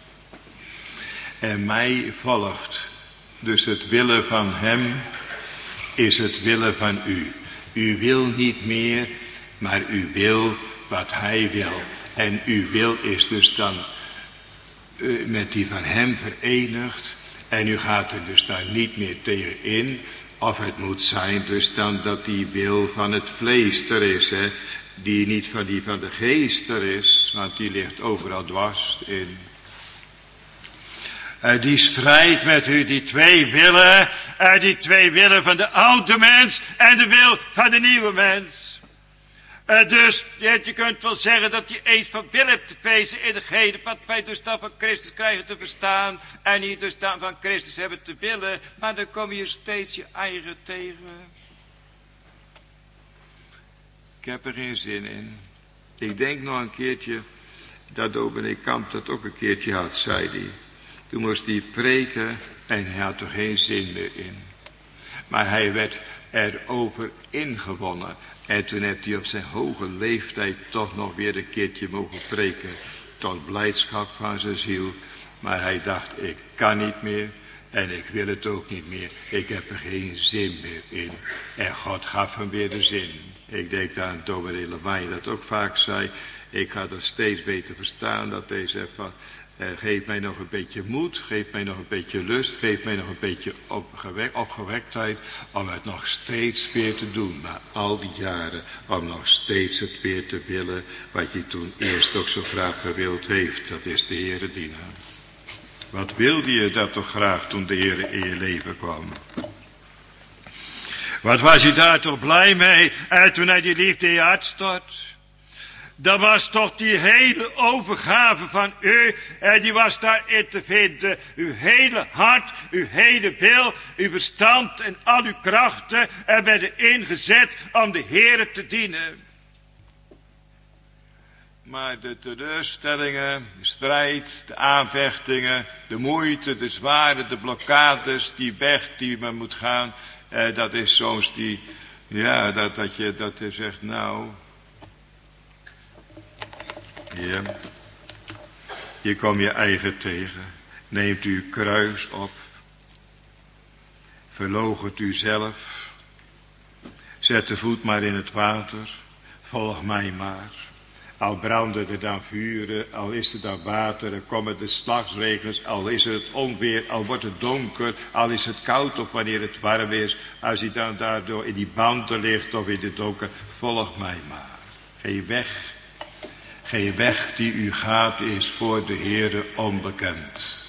En mij volgt. Dus het willen van hem is het willen van u. U wil niet meer, maar u wil wat hij wil. En uw wil is dus dan uh, met die van hem verenigd. En u gaat er dus daar niet meer tegen in. Of het moet zijn dus dan dat die wil van het vlees er is. Hè? Die niet van die van de geest er is. Want die ligt overal dwars in. Uh, die strijdt met u, die twee willen. Uh, die twee willen van de oude mens en de wil van de nieuwe mens. Uh, dus je kunt wel zeggen dat je eet van wil hebt te wezen in degene wat wij dus dan van Christus krijgen te verstaan. En niet dus dan van Christus hebben te willen. Maar dan kom je steeds je eigen tegen. Ik heb er geen zin in. Ik denk nog een keertje dat dominee Kamp dat ook een keertje had, zei hij. Toen moest hij preken en hij had er geen zin meer in. Maar hij werd erover ingewonnen. En toen heeft hij op zijn hoge leeftijd toch nog weer een keertje mogen preken. Tot blijdschap van zijn ziel. Maar hij dacht, ik kan niet meer. En ik wil het ook niet meer. Ik heb er geen zin meer in. En God gaf hem weer de zin. Ik denk dat dominee Lewijn dat ook vaak zei. Ik ga dat steeds beter verstaan. Dat hij zegt van... Uh, geef mij nog een beetje moed, geef mij nog een beetje lust, geef mij nog een beetje opgewek, opgewektheid om het nog steeds weer te doen. Na al die jaren, om nog steeds het weer te willen wat je toen eerst ook zo graag gewild heeft. Dat is de Heere dienen. Wat wilde je dat toch graag toen de Heere in je leven kwam? Wat was je daar toch blij mee en toen hij die liefde in je hart stort? Dat was toch die hele overgave van u. En die was daarin te vinden. Uw hele hart, uw hele wil, uw verstand en al uw krachten. En werden ingezet om de Heere te dienen. Maar de teleurstellingen, de strijd, de aanvechtingen, de moeite, de zware, de blokkades, die weg die men moet gaan. Eh, dat is soms die, ja, dat, dat je, dat je zegt, nou... Ja, je komt je eigen tegen. Neemt uw kruis op. Verloochent u zelf. Zet de voet maar in het water. Volg mij maar. Al branden er dan vuren, al is er dan water, er komen de slagsregens, al is het onweer, al wordt het donker, al is het koud of wanneer het warm is. Als u dan daardoor in die banden ligt of in het donker, volg mij maar. Geen weg, geen weg die u gaat is voor de Heere onbekend.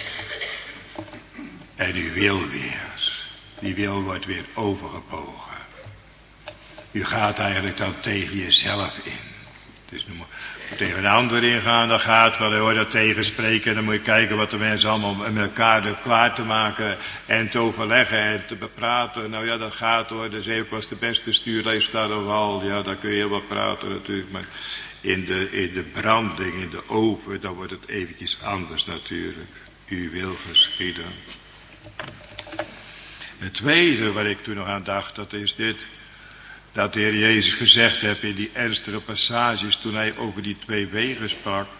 En u wil weer, die wil wordt weer overgebogen. U gaat eigenlijk dan tegen jezelf in. Het is nu tegen een ander ingaan, dat gaat, maar dan hoor je dat tegenspreken. En dan moet je kijken wat de mensen allemaal met elkaar klaar te maken en te overleggen en te bepraten. Nou ja, dat gaat hoor. De Zeeuw was de beste stuurlijst staat overal. Ja, daar kun je heel wat praten natuurlijk. Maar in de, in de branding, in de oven, dan wordt het eventjes anders natuurlijk. U wil geschieden. Het tweede waar ik toen nog aan dacht, dat is dit. Dat de Heer Jezus gezegd heeft in die ernstige passages toen hij over die twee wegen sprak.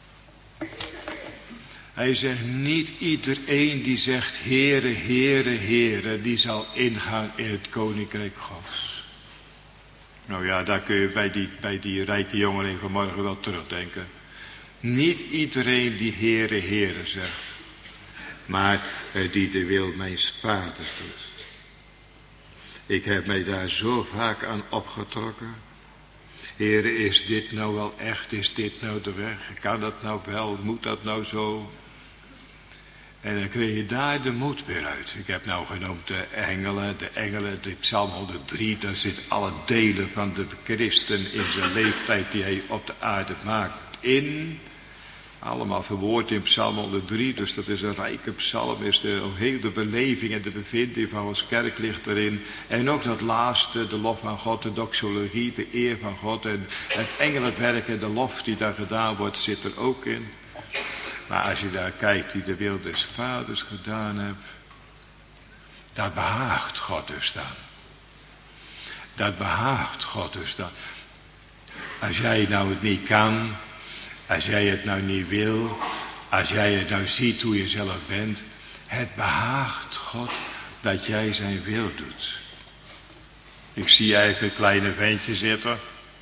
Hij zegt, niet iedereen die zegt, Heere, Heere, Heere, die zal ingaan in het Koninkrijk Gods. Nou ja, daar kun je bij die, bij die rijke jongeling vanmorgen wel terugdenken. Niet iedereen die Heere, Heere zegt, maar die de wil mijns vaders doet. Ik heb mij daar zo vaak aan opgetrokken. Heere, is dit nou wel echt? Is dit nou de weg? Kan dat nou wel? Moet dat nou zo? En dan kreeg je daar de moed weer uit. Ik heb nou genoemd de engelen, de engelen, de Psalm honderddrie. Daar zit alle delen van de christen in zijn leeftijd die hij op de aarde maakt in. Allemaal verwoord in Psalm honderddrie, dus dat is een rijke psalm, is de hele beleving en de bevinding van ons kerk ligt erin. En ook dat laatste, de lof van God, de doxologie, de eer van God en het engelenwerk en de lof die daar gedaan wordt, zit er ook in. Maar als je daar kijkt, die de wil des vaders gedaan hebt, daar behaagt God dus dan. Dat behaagt God dus dan. Als jij nou het niet kan, als jij het nou niet wil, als jij het nou ziet hoe je zelf bent, het behaagt God dat jij zijn wil doet. Ik zie eigenlijk een kleine ventje zitten.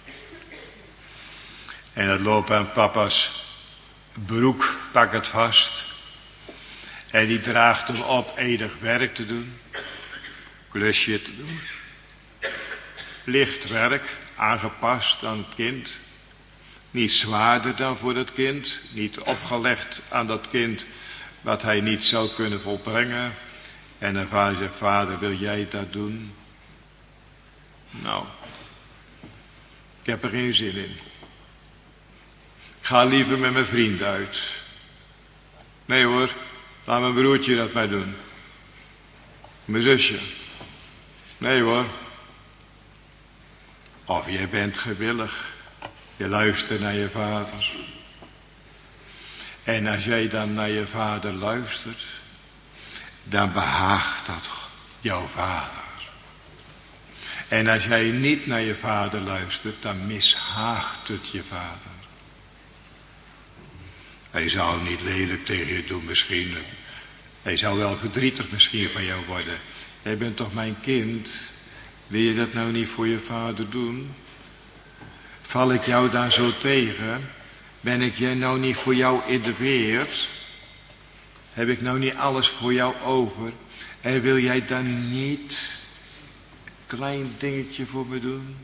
En dat loopt aan papa's broek, pak het vast. En die draagt hem op enig werk te doen. Klusje te doen. Licht werk, aangepast aan het kind. Niet zwaarder dan voor het kind. Niet opgelegd aan dat kind wat hij niet zou kunnen volbrengen. En dan vader zegt, vader, wil jij dat doen? Nou, ik heb er geen zin in. Ik ga liever met mijn vriend uit. Nee hoor, laat mijn broertje dat maar doen. Mijn zusje. Nee hoor. Of jij bent gewillig. Je luistert naar je vader. En als jij dan naar je vader luistert, dan behaagt dat jouw vader. En als jij niet naar je vader luistert, dan mishaagt het je vader. Hij zou niet lelijk tegen je doen misschien. Hij zou wel verdrietig misschien van jou worden. Jij bent toch mijn kind? Wil je dat nou niet voor je vader doen? Val ik jou daar zo tegen? Ben ik jij nou niet voor jou in de weer? Heb ik nou niet alles voor jou over? En wil jij dan niet een klein dingetje voor me doen?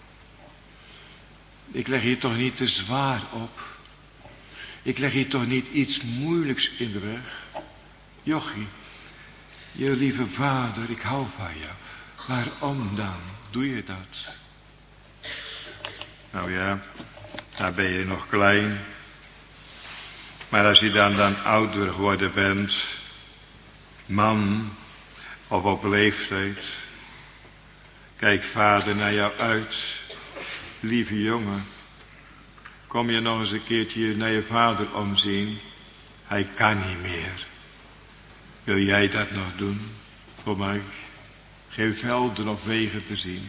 Ik leg je toch niet te zwaar op? Ik leg je toch niet iets moeilijks in de weg? Jochie, je lieve vader, ik hou van jou. Waarom dan doe je dat? Nou ja, Dan ben je nog klein. Maar als je dan, dan ouder geworden bent, man of op leeftijd, kijkt vader naar jou uit. Lieve jongen, kom je nog eens een keertje naar je vader omzien? Hij kan niet meer. Wil jij dat nog doen voor mij? Geen velden of wegen te zien.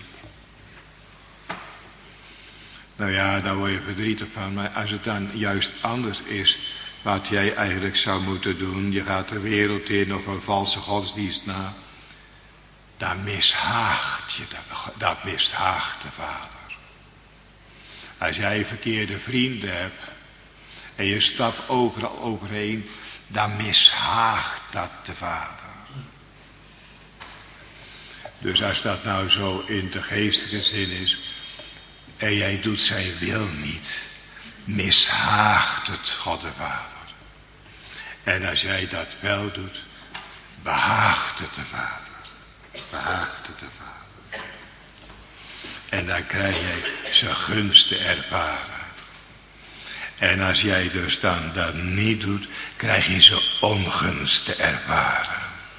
Nou ja, daar word je verdrietig van. Maar als het dan juist anders is wat jij eigenlijk zou moeten doen. Je gaat de wereld in of een valse godsdienst na. Dan mishaagt je, dat, dat mishaagt de vader. Als jij verkeerde vrienden hebt en je stapt overal overheen, dan mishaagt dat de vader. Dus als dat nou zo in de geestelijke zin is en jij doet zijn wil niet, mishaagt het God de Vader. En als jij dat wel doet, behaagt het de Vader. Behaagt het de Vader. En dan krijg jij zijn gunsten ervaren. En als jij dus dan dat niet doet, krijg je zijn ongunsten ervaren.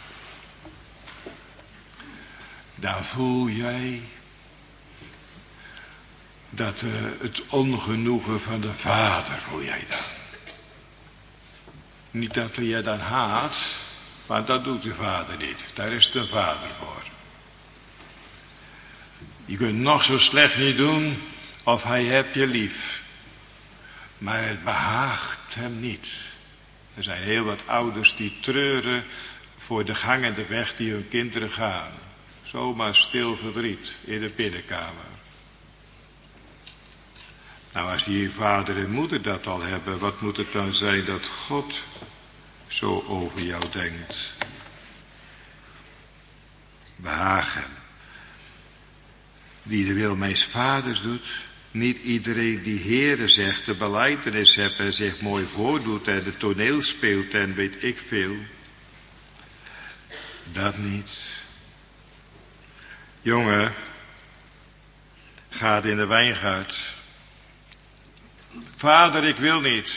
Dan voel jij dat uh, het ongenoegen van de vader voel jij dan. Niet dat hij je dan haat, want dat doet de vader niet. Daar is de vader voor. Je kunt nog zo slecht niet doen of hij hebt je lief. Maar het behaagt hem niet. Er zijn heel wat ouders die treuren voor de gang en de weg die hun kinderen gaan. Zomaar stil verdriet in de binnenkamer. Nou, als die vader en moeder dat al hebben, wat moet het dan zijn dat God zo over jou denkt? Behaag hem. Wie de wil mijns vaders doet, niet iedereen die Heere zegt, de belijdenis hebt en zich mooi voordoet en de toneel speelt en weet ik veel. Dat niet. Jongen, gaat in de wijngaard. Vader, ik wil niet.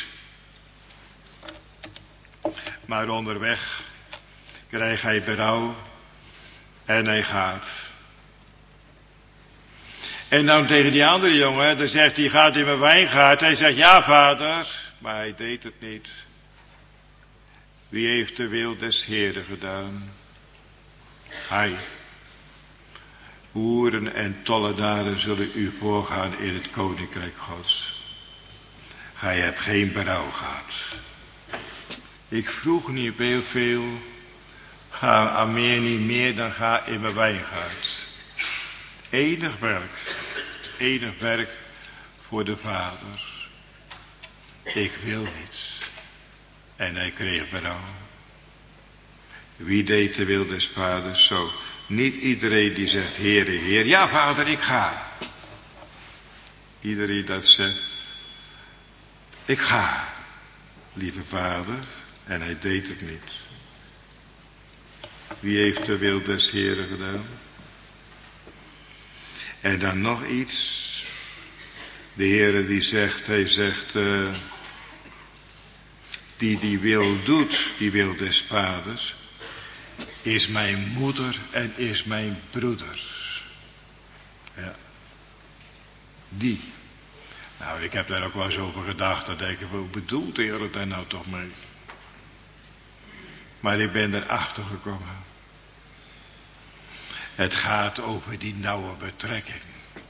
Maar onderweg krijgt hij berouw en hij gaat. En dan tegen die andere jongen, dan zegt hij, gaat in mijn wijngaard. Hij zegt, ja vader, maar hij deed het niet. Wie heeft de wil des Heeren gedaan? Hij. Hoeren en tollenaren zullen u voorgaan in het koninkrijk Gods. Gij hebt geen berouw gehad. Ik vroeg niet heel veel. Ga aan meer niet meer dan ga in mijn wijngaard. Enig werk. Enig werk voor de vader. Ik wil niets. En hij kreeg berouw. Wie deed de wil des vaders? Zo. Niet iedereen die zegt, Heere, Heer. Ja, vader, ik ga. Iedereen dat zegt, ik ga, lieve vader. En hij deed het niet. Wie heeft de wil des Heeren gedaan? En dan nog iets. De Heere die zegt, hij zegt, uh, die die wil doet, die wil des vaders, is mijn moeder en is mijn broeder. Ja. Die. Nou, ik heb daar ook wel eens over gedacht. Dan denk ik, hoe bedoelt de Heer daar nou toch mee? Maar ik ben erachter gekomen. Het gaat over die nauwe betrekking.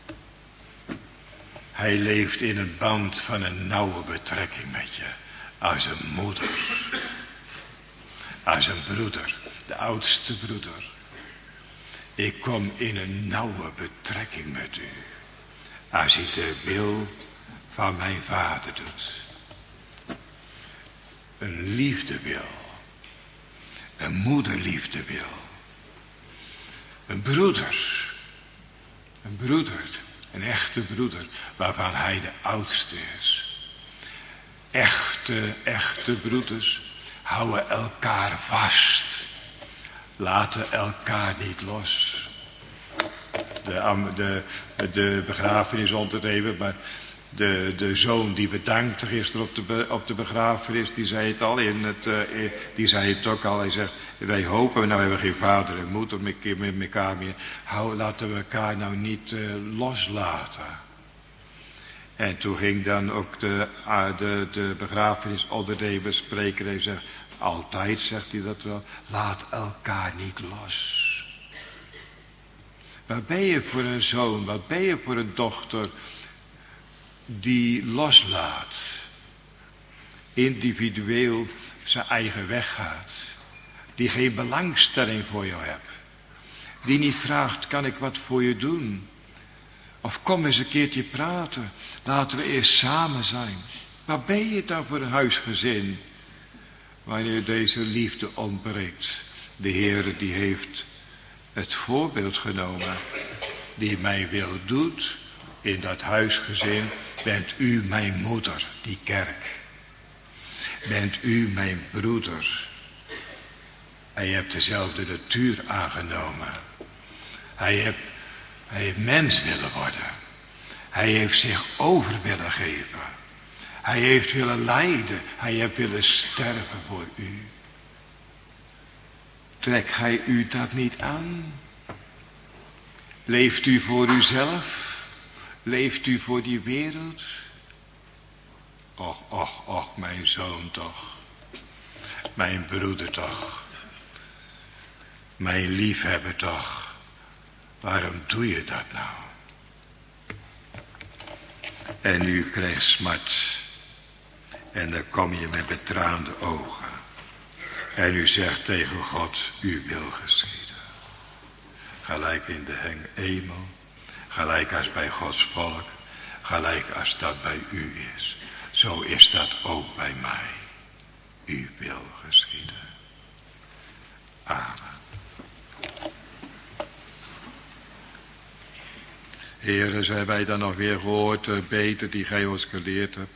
Hij leeft in een band van een nauwe betrekking met je. Als een moeder. Als een broeder. De oudste broeder. Ik kom in een nauwe betrekking met u. Als ik de wil van mijn vader doet. Een liefde wil. Een moederliefde wil. Een broeder. Een broeder. Een echte broeder. Waarvan hij de oudste is. Echte, echte broeders houden elkaar vast. Laten elkaar niet los. De, de, de begrafenis om te nemen, maar De, de zoon die bedankte gisteren op de, be, op de begrafenis, die zei het al in het, uh, die zei het ook al. Hij zegt, wij hopen, nou hebben we geen vader en moeder met, met elkaar meer. Hou, laten we elkaar nou niet uh, loslaten. En toen ging dan ook de, uh, de, de begrafenisonderdeel spreken. Hij zegt, altijd zegt hij dat wel, laat elkaar niet los. Wat ben je voor een zoon, wat ben je voor een dochter die loslaat, individueel zijn eigen weg gaat, die geen belangstelling voor jou hebt, die niet vraagt, kan ik wat voor je doen? Of kom eens een keertje praten, laten we eerst samen zijn. Wat ben je dan voor een huisgezin, wanneer deze liefde ontbreekt? De Heere die heeft het voorbeeld genomen, die mijn wil doet in dat huisgezin. Bent u mijn moeder, die kerk. Bent u mijn broeder. Hij heeft dezelfde natuur aangenomen. Hij heeft, hij heeft mens willen worden. Hij heeft zich over willen geven. Hij heeft willen lijden. Hij heeft willen sterven voor u. Trekt gij u dat niet aan? Leeft u voor uzelf? Leeft u voor die wereld? Och, och, och, mijn zoon toch. Mijn broeder toch. Mijn liefhebber toch. Waarom doe je dat nou? En u krijgt smart. En dan kom je met betraande ogen. En u zegt tegen God, uw wil geschieden. Gelijk in de hemel. Gelijk als bij Gods volk, gelijk als dat bij u is. Zo is dat ook bij mij. Uw wil geschieden. Amen. Heere, zijn wij dan nog weer gehoord, uh, beter die gij ons geleerd hebt.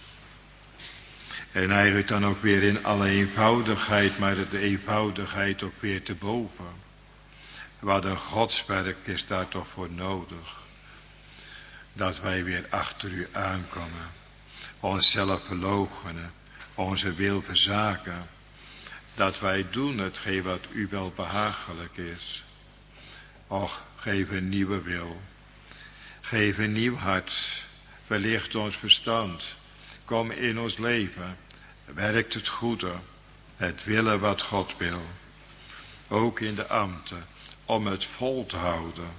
En eigenlijk dan ook weer in alle eenvoudigheid, maar de eenvoudigheid ook weer te boven. Wat een godswerk is daar toch voor nodig. Dat wij weer achter u aankomen. Onszelf verloochenen. Onze wil verzaken. Dat wij doen hetgeen wat u wel behagelijk is. Och, geef een nieuwe wil. Geef een nieuw hart. Verlicht ons verstand. Kom in ons leven. Werkt het goede. Het willen wat God wil. Ook in de ambten. Om het vol te houden.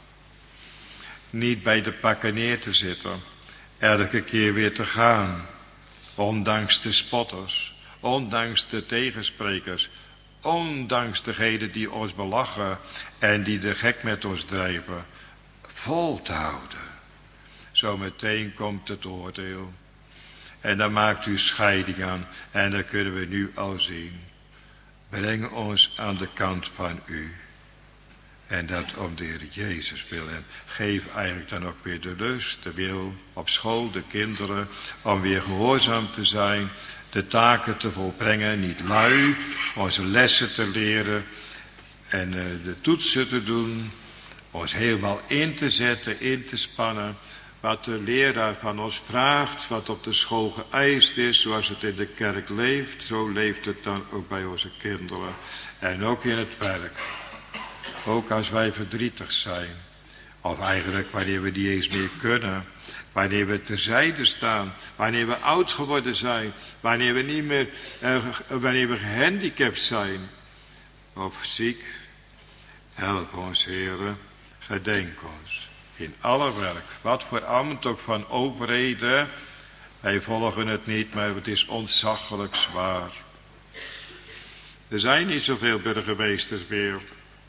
Niet bij de pakken neer te zitten. Elke keer weer te gaan. Ondanks de spotters. Ondanks de tegensprekers. Ondanks degenen die ons belachen. En die de gek met ons drijven. Vol te houden. Zometeen komt het oordeel. En dan maakt u scheiding aan. En dat kunnen we nu al zien. Breng ons aan de kant van u. En dat om de Heer Jezus wil. En geef eigenlijk dan ook weer de lust, de wil op school, de kinderen. Om weer gehoorzaam te zijn. De taken te volbrengen. Niet lui. Onze lessen te leren. En uh, de toetsen te doen. Ons helemaal in te zetten, in te spannen. Wat de leraar van ons vraagt. Wat op de school geëist is. Zoals het in de kerk leeft. Zo leeft het dan ook bij onze kinderen. En ook in het werk. Ook als wij verdrietig zijn. Of eigenlijk wanneer we niet eens meer kunnen. Wanneer we terzijde staan. Wanneer we oud geworden zijn. Wanneer we niet meer, eh, wanneer we gehandicapt zijn. Of ziek. Help ons, Heere. Gedenk ons. In alle werk. Wat voor ambt ook van overheden. Wij volgen het niet, maar het is ontzaglijk zwaar. Er zijn niet zoveel burgemeesters meer.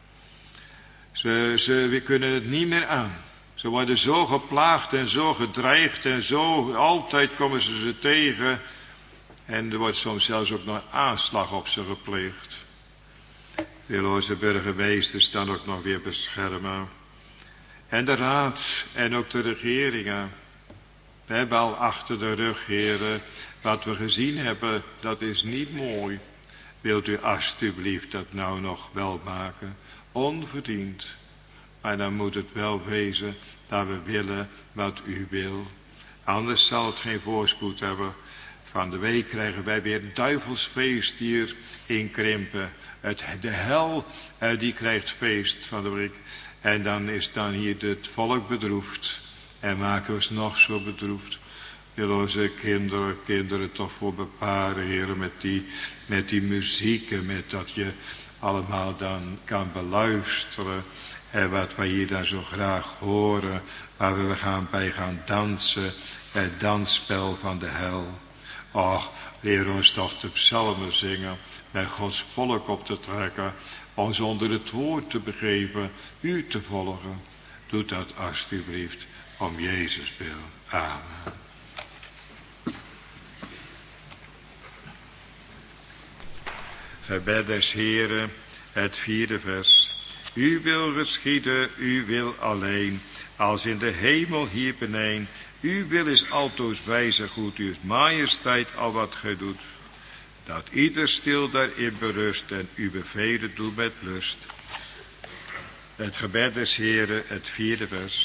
Ze, ze, we kunnen het niet meer aan. Ze worden zo geplaagd en zo gedreigd en zo, altijd komen ze ze tegen. En er wordt soms zelfs ook nog aanslag op ze gepleegd. Wil onze burgemeesters dan ook nog weer beschermen. En de raad en ook de regeringen. We hebben al achter de rug, heren, wat we gezien hebben, dat is niet mooi. Wilt u alstublieft dat nou nog wel maken? Onverdiend. Maar dan moet het wel wezen dat we willen wat u wil. Anders zal het geen voorspoed hebben. Van de week krijgen wij weer een duivelsfeest hier in Krimpen. Het, de hel, eh, die krijgt feest van de week. En dan is dan hier het volk bedroefd. En maken we ons nog zo bedroefd. Wil onze kinderen, kinderen toch voor beparen, heren, met die, met die muziek en met dat je allemaal dan kan beluisteren. En wat wij hier dan zo graag horen, waar we gaan bij gaan dansen. Het dansspel van de hel. Och, leer ons toch de psalmen zingen, met Gods volk op te trekken, ons onder het woord te begeven, u te volgen. Doe dat alstublieft, om Jezus wil. Amen. Gebed des Heren, het vierde vers. U wil geschieden, u wil alleen, als in de hemel hier beneden. U wil is altoos wijze goed, uw majesteit al wat gij doet. Dat ieder stil daarin berust en uw bevelen doet met lust. Het gebed des Heren, het vierde vers.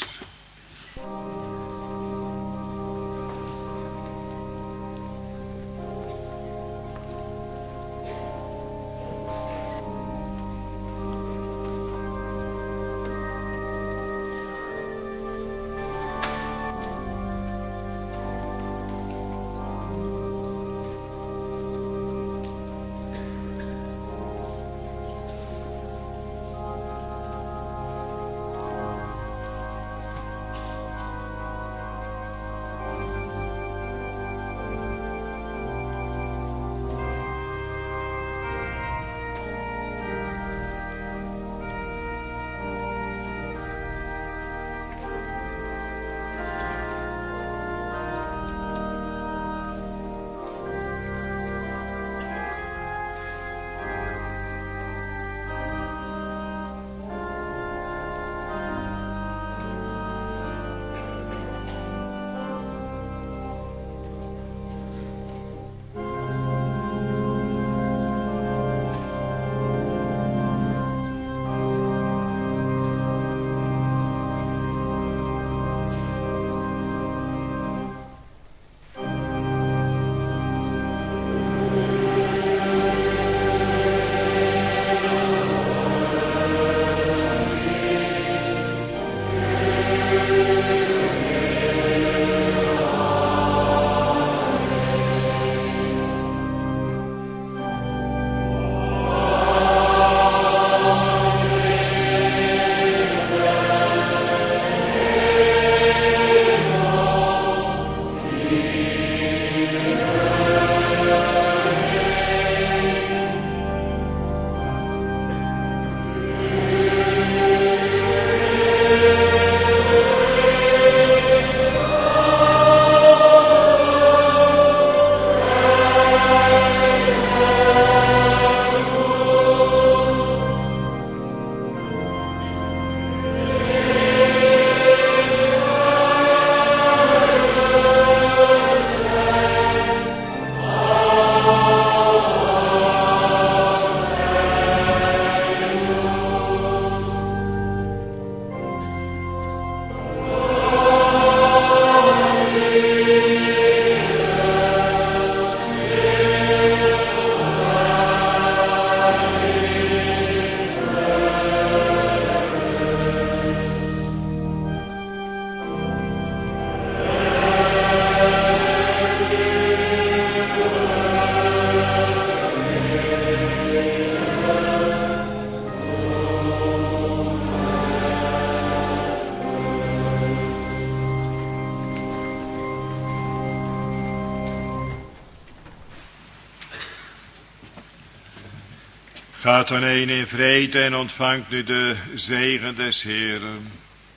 Gaat dan heen in vrede en ontvangt nu de zegen des Heeren.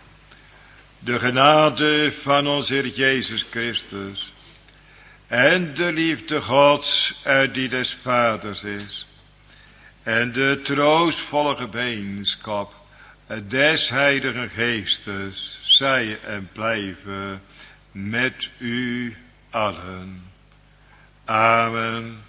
De genade van onze Heer Jezus Christus. En de liefde Gods uit die des Vaders is. En de troostvolle gemeenschap des Heiligen Geestes. Zij en blijven met u allen. Amen.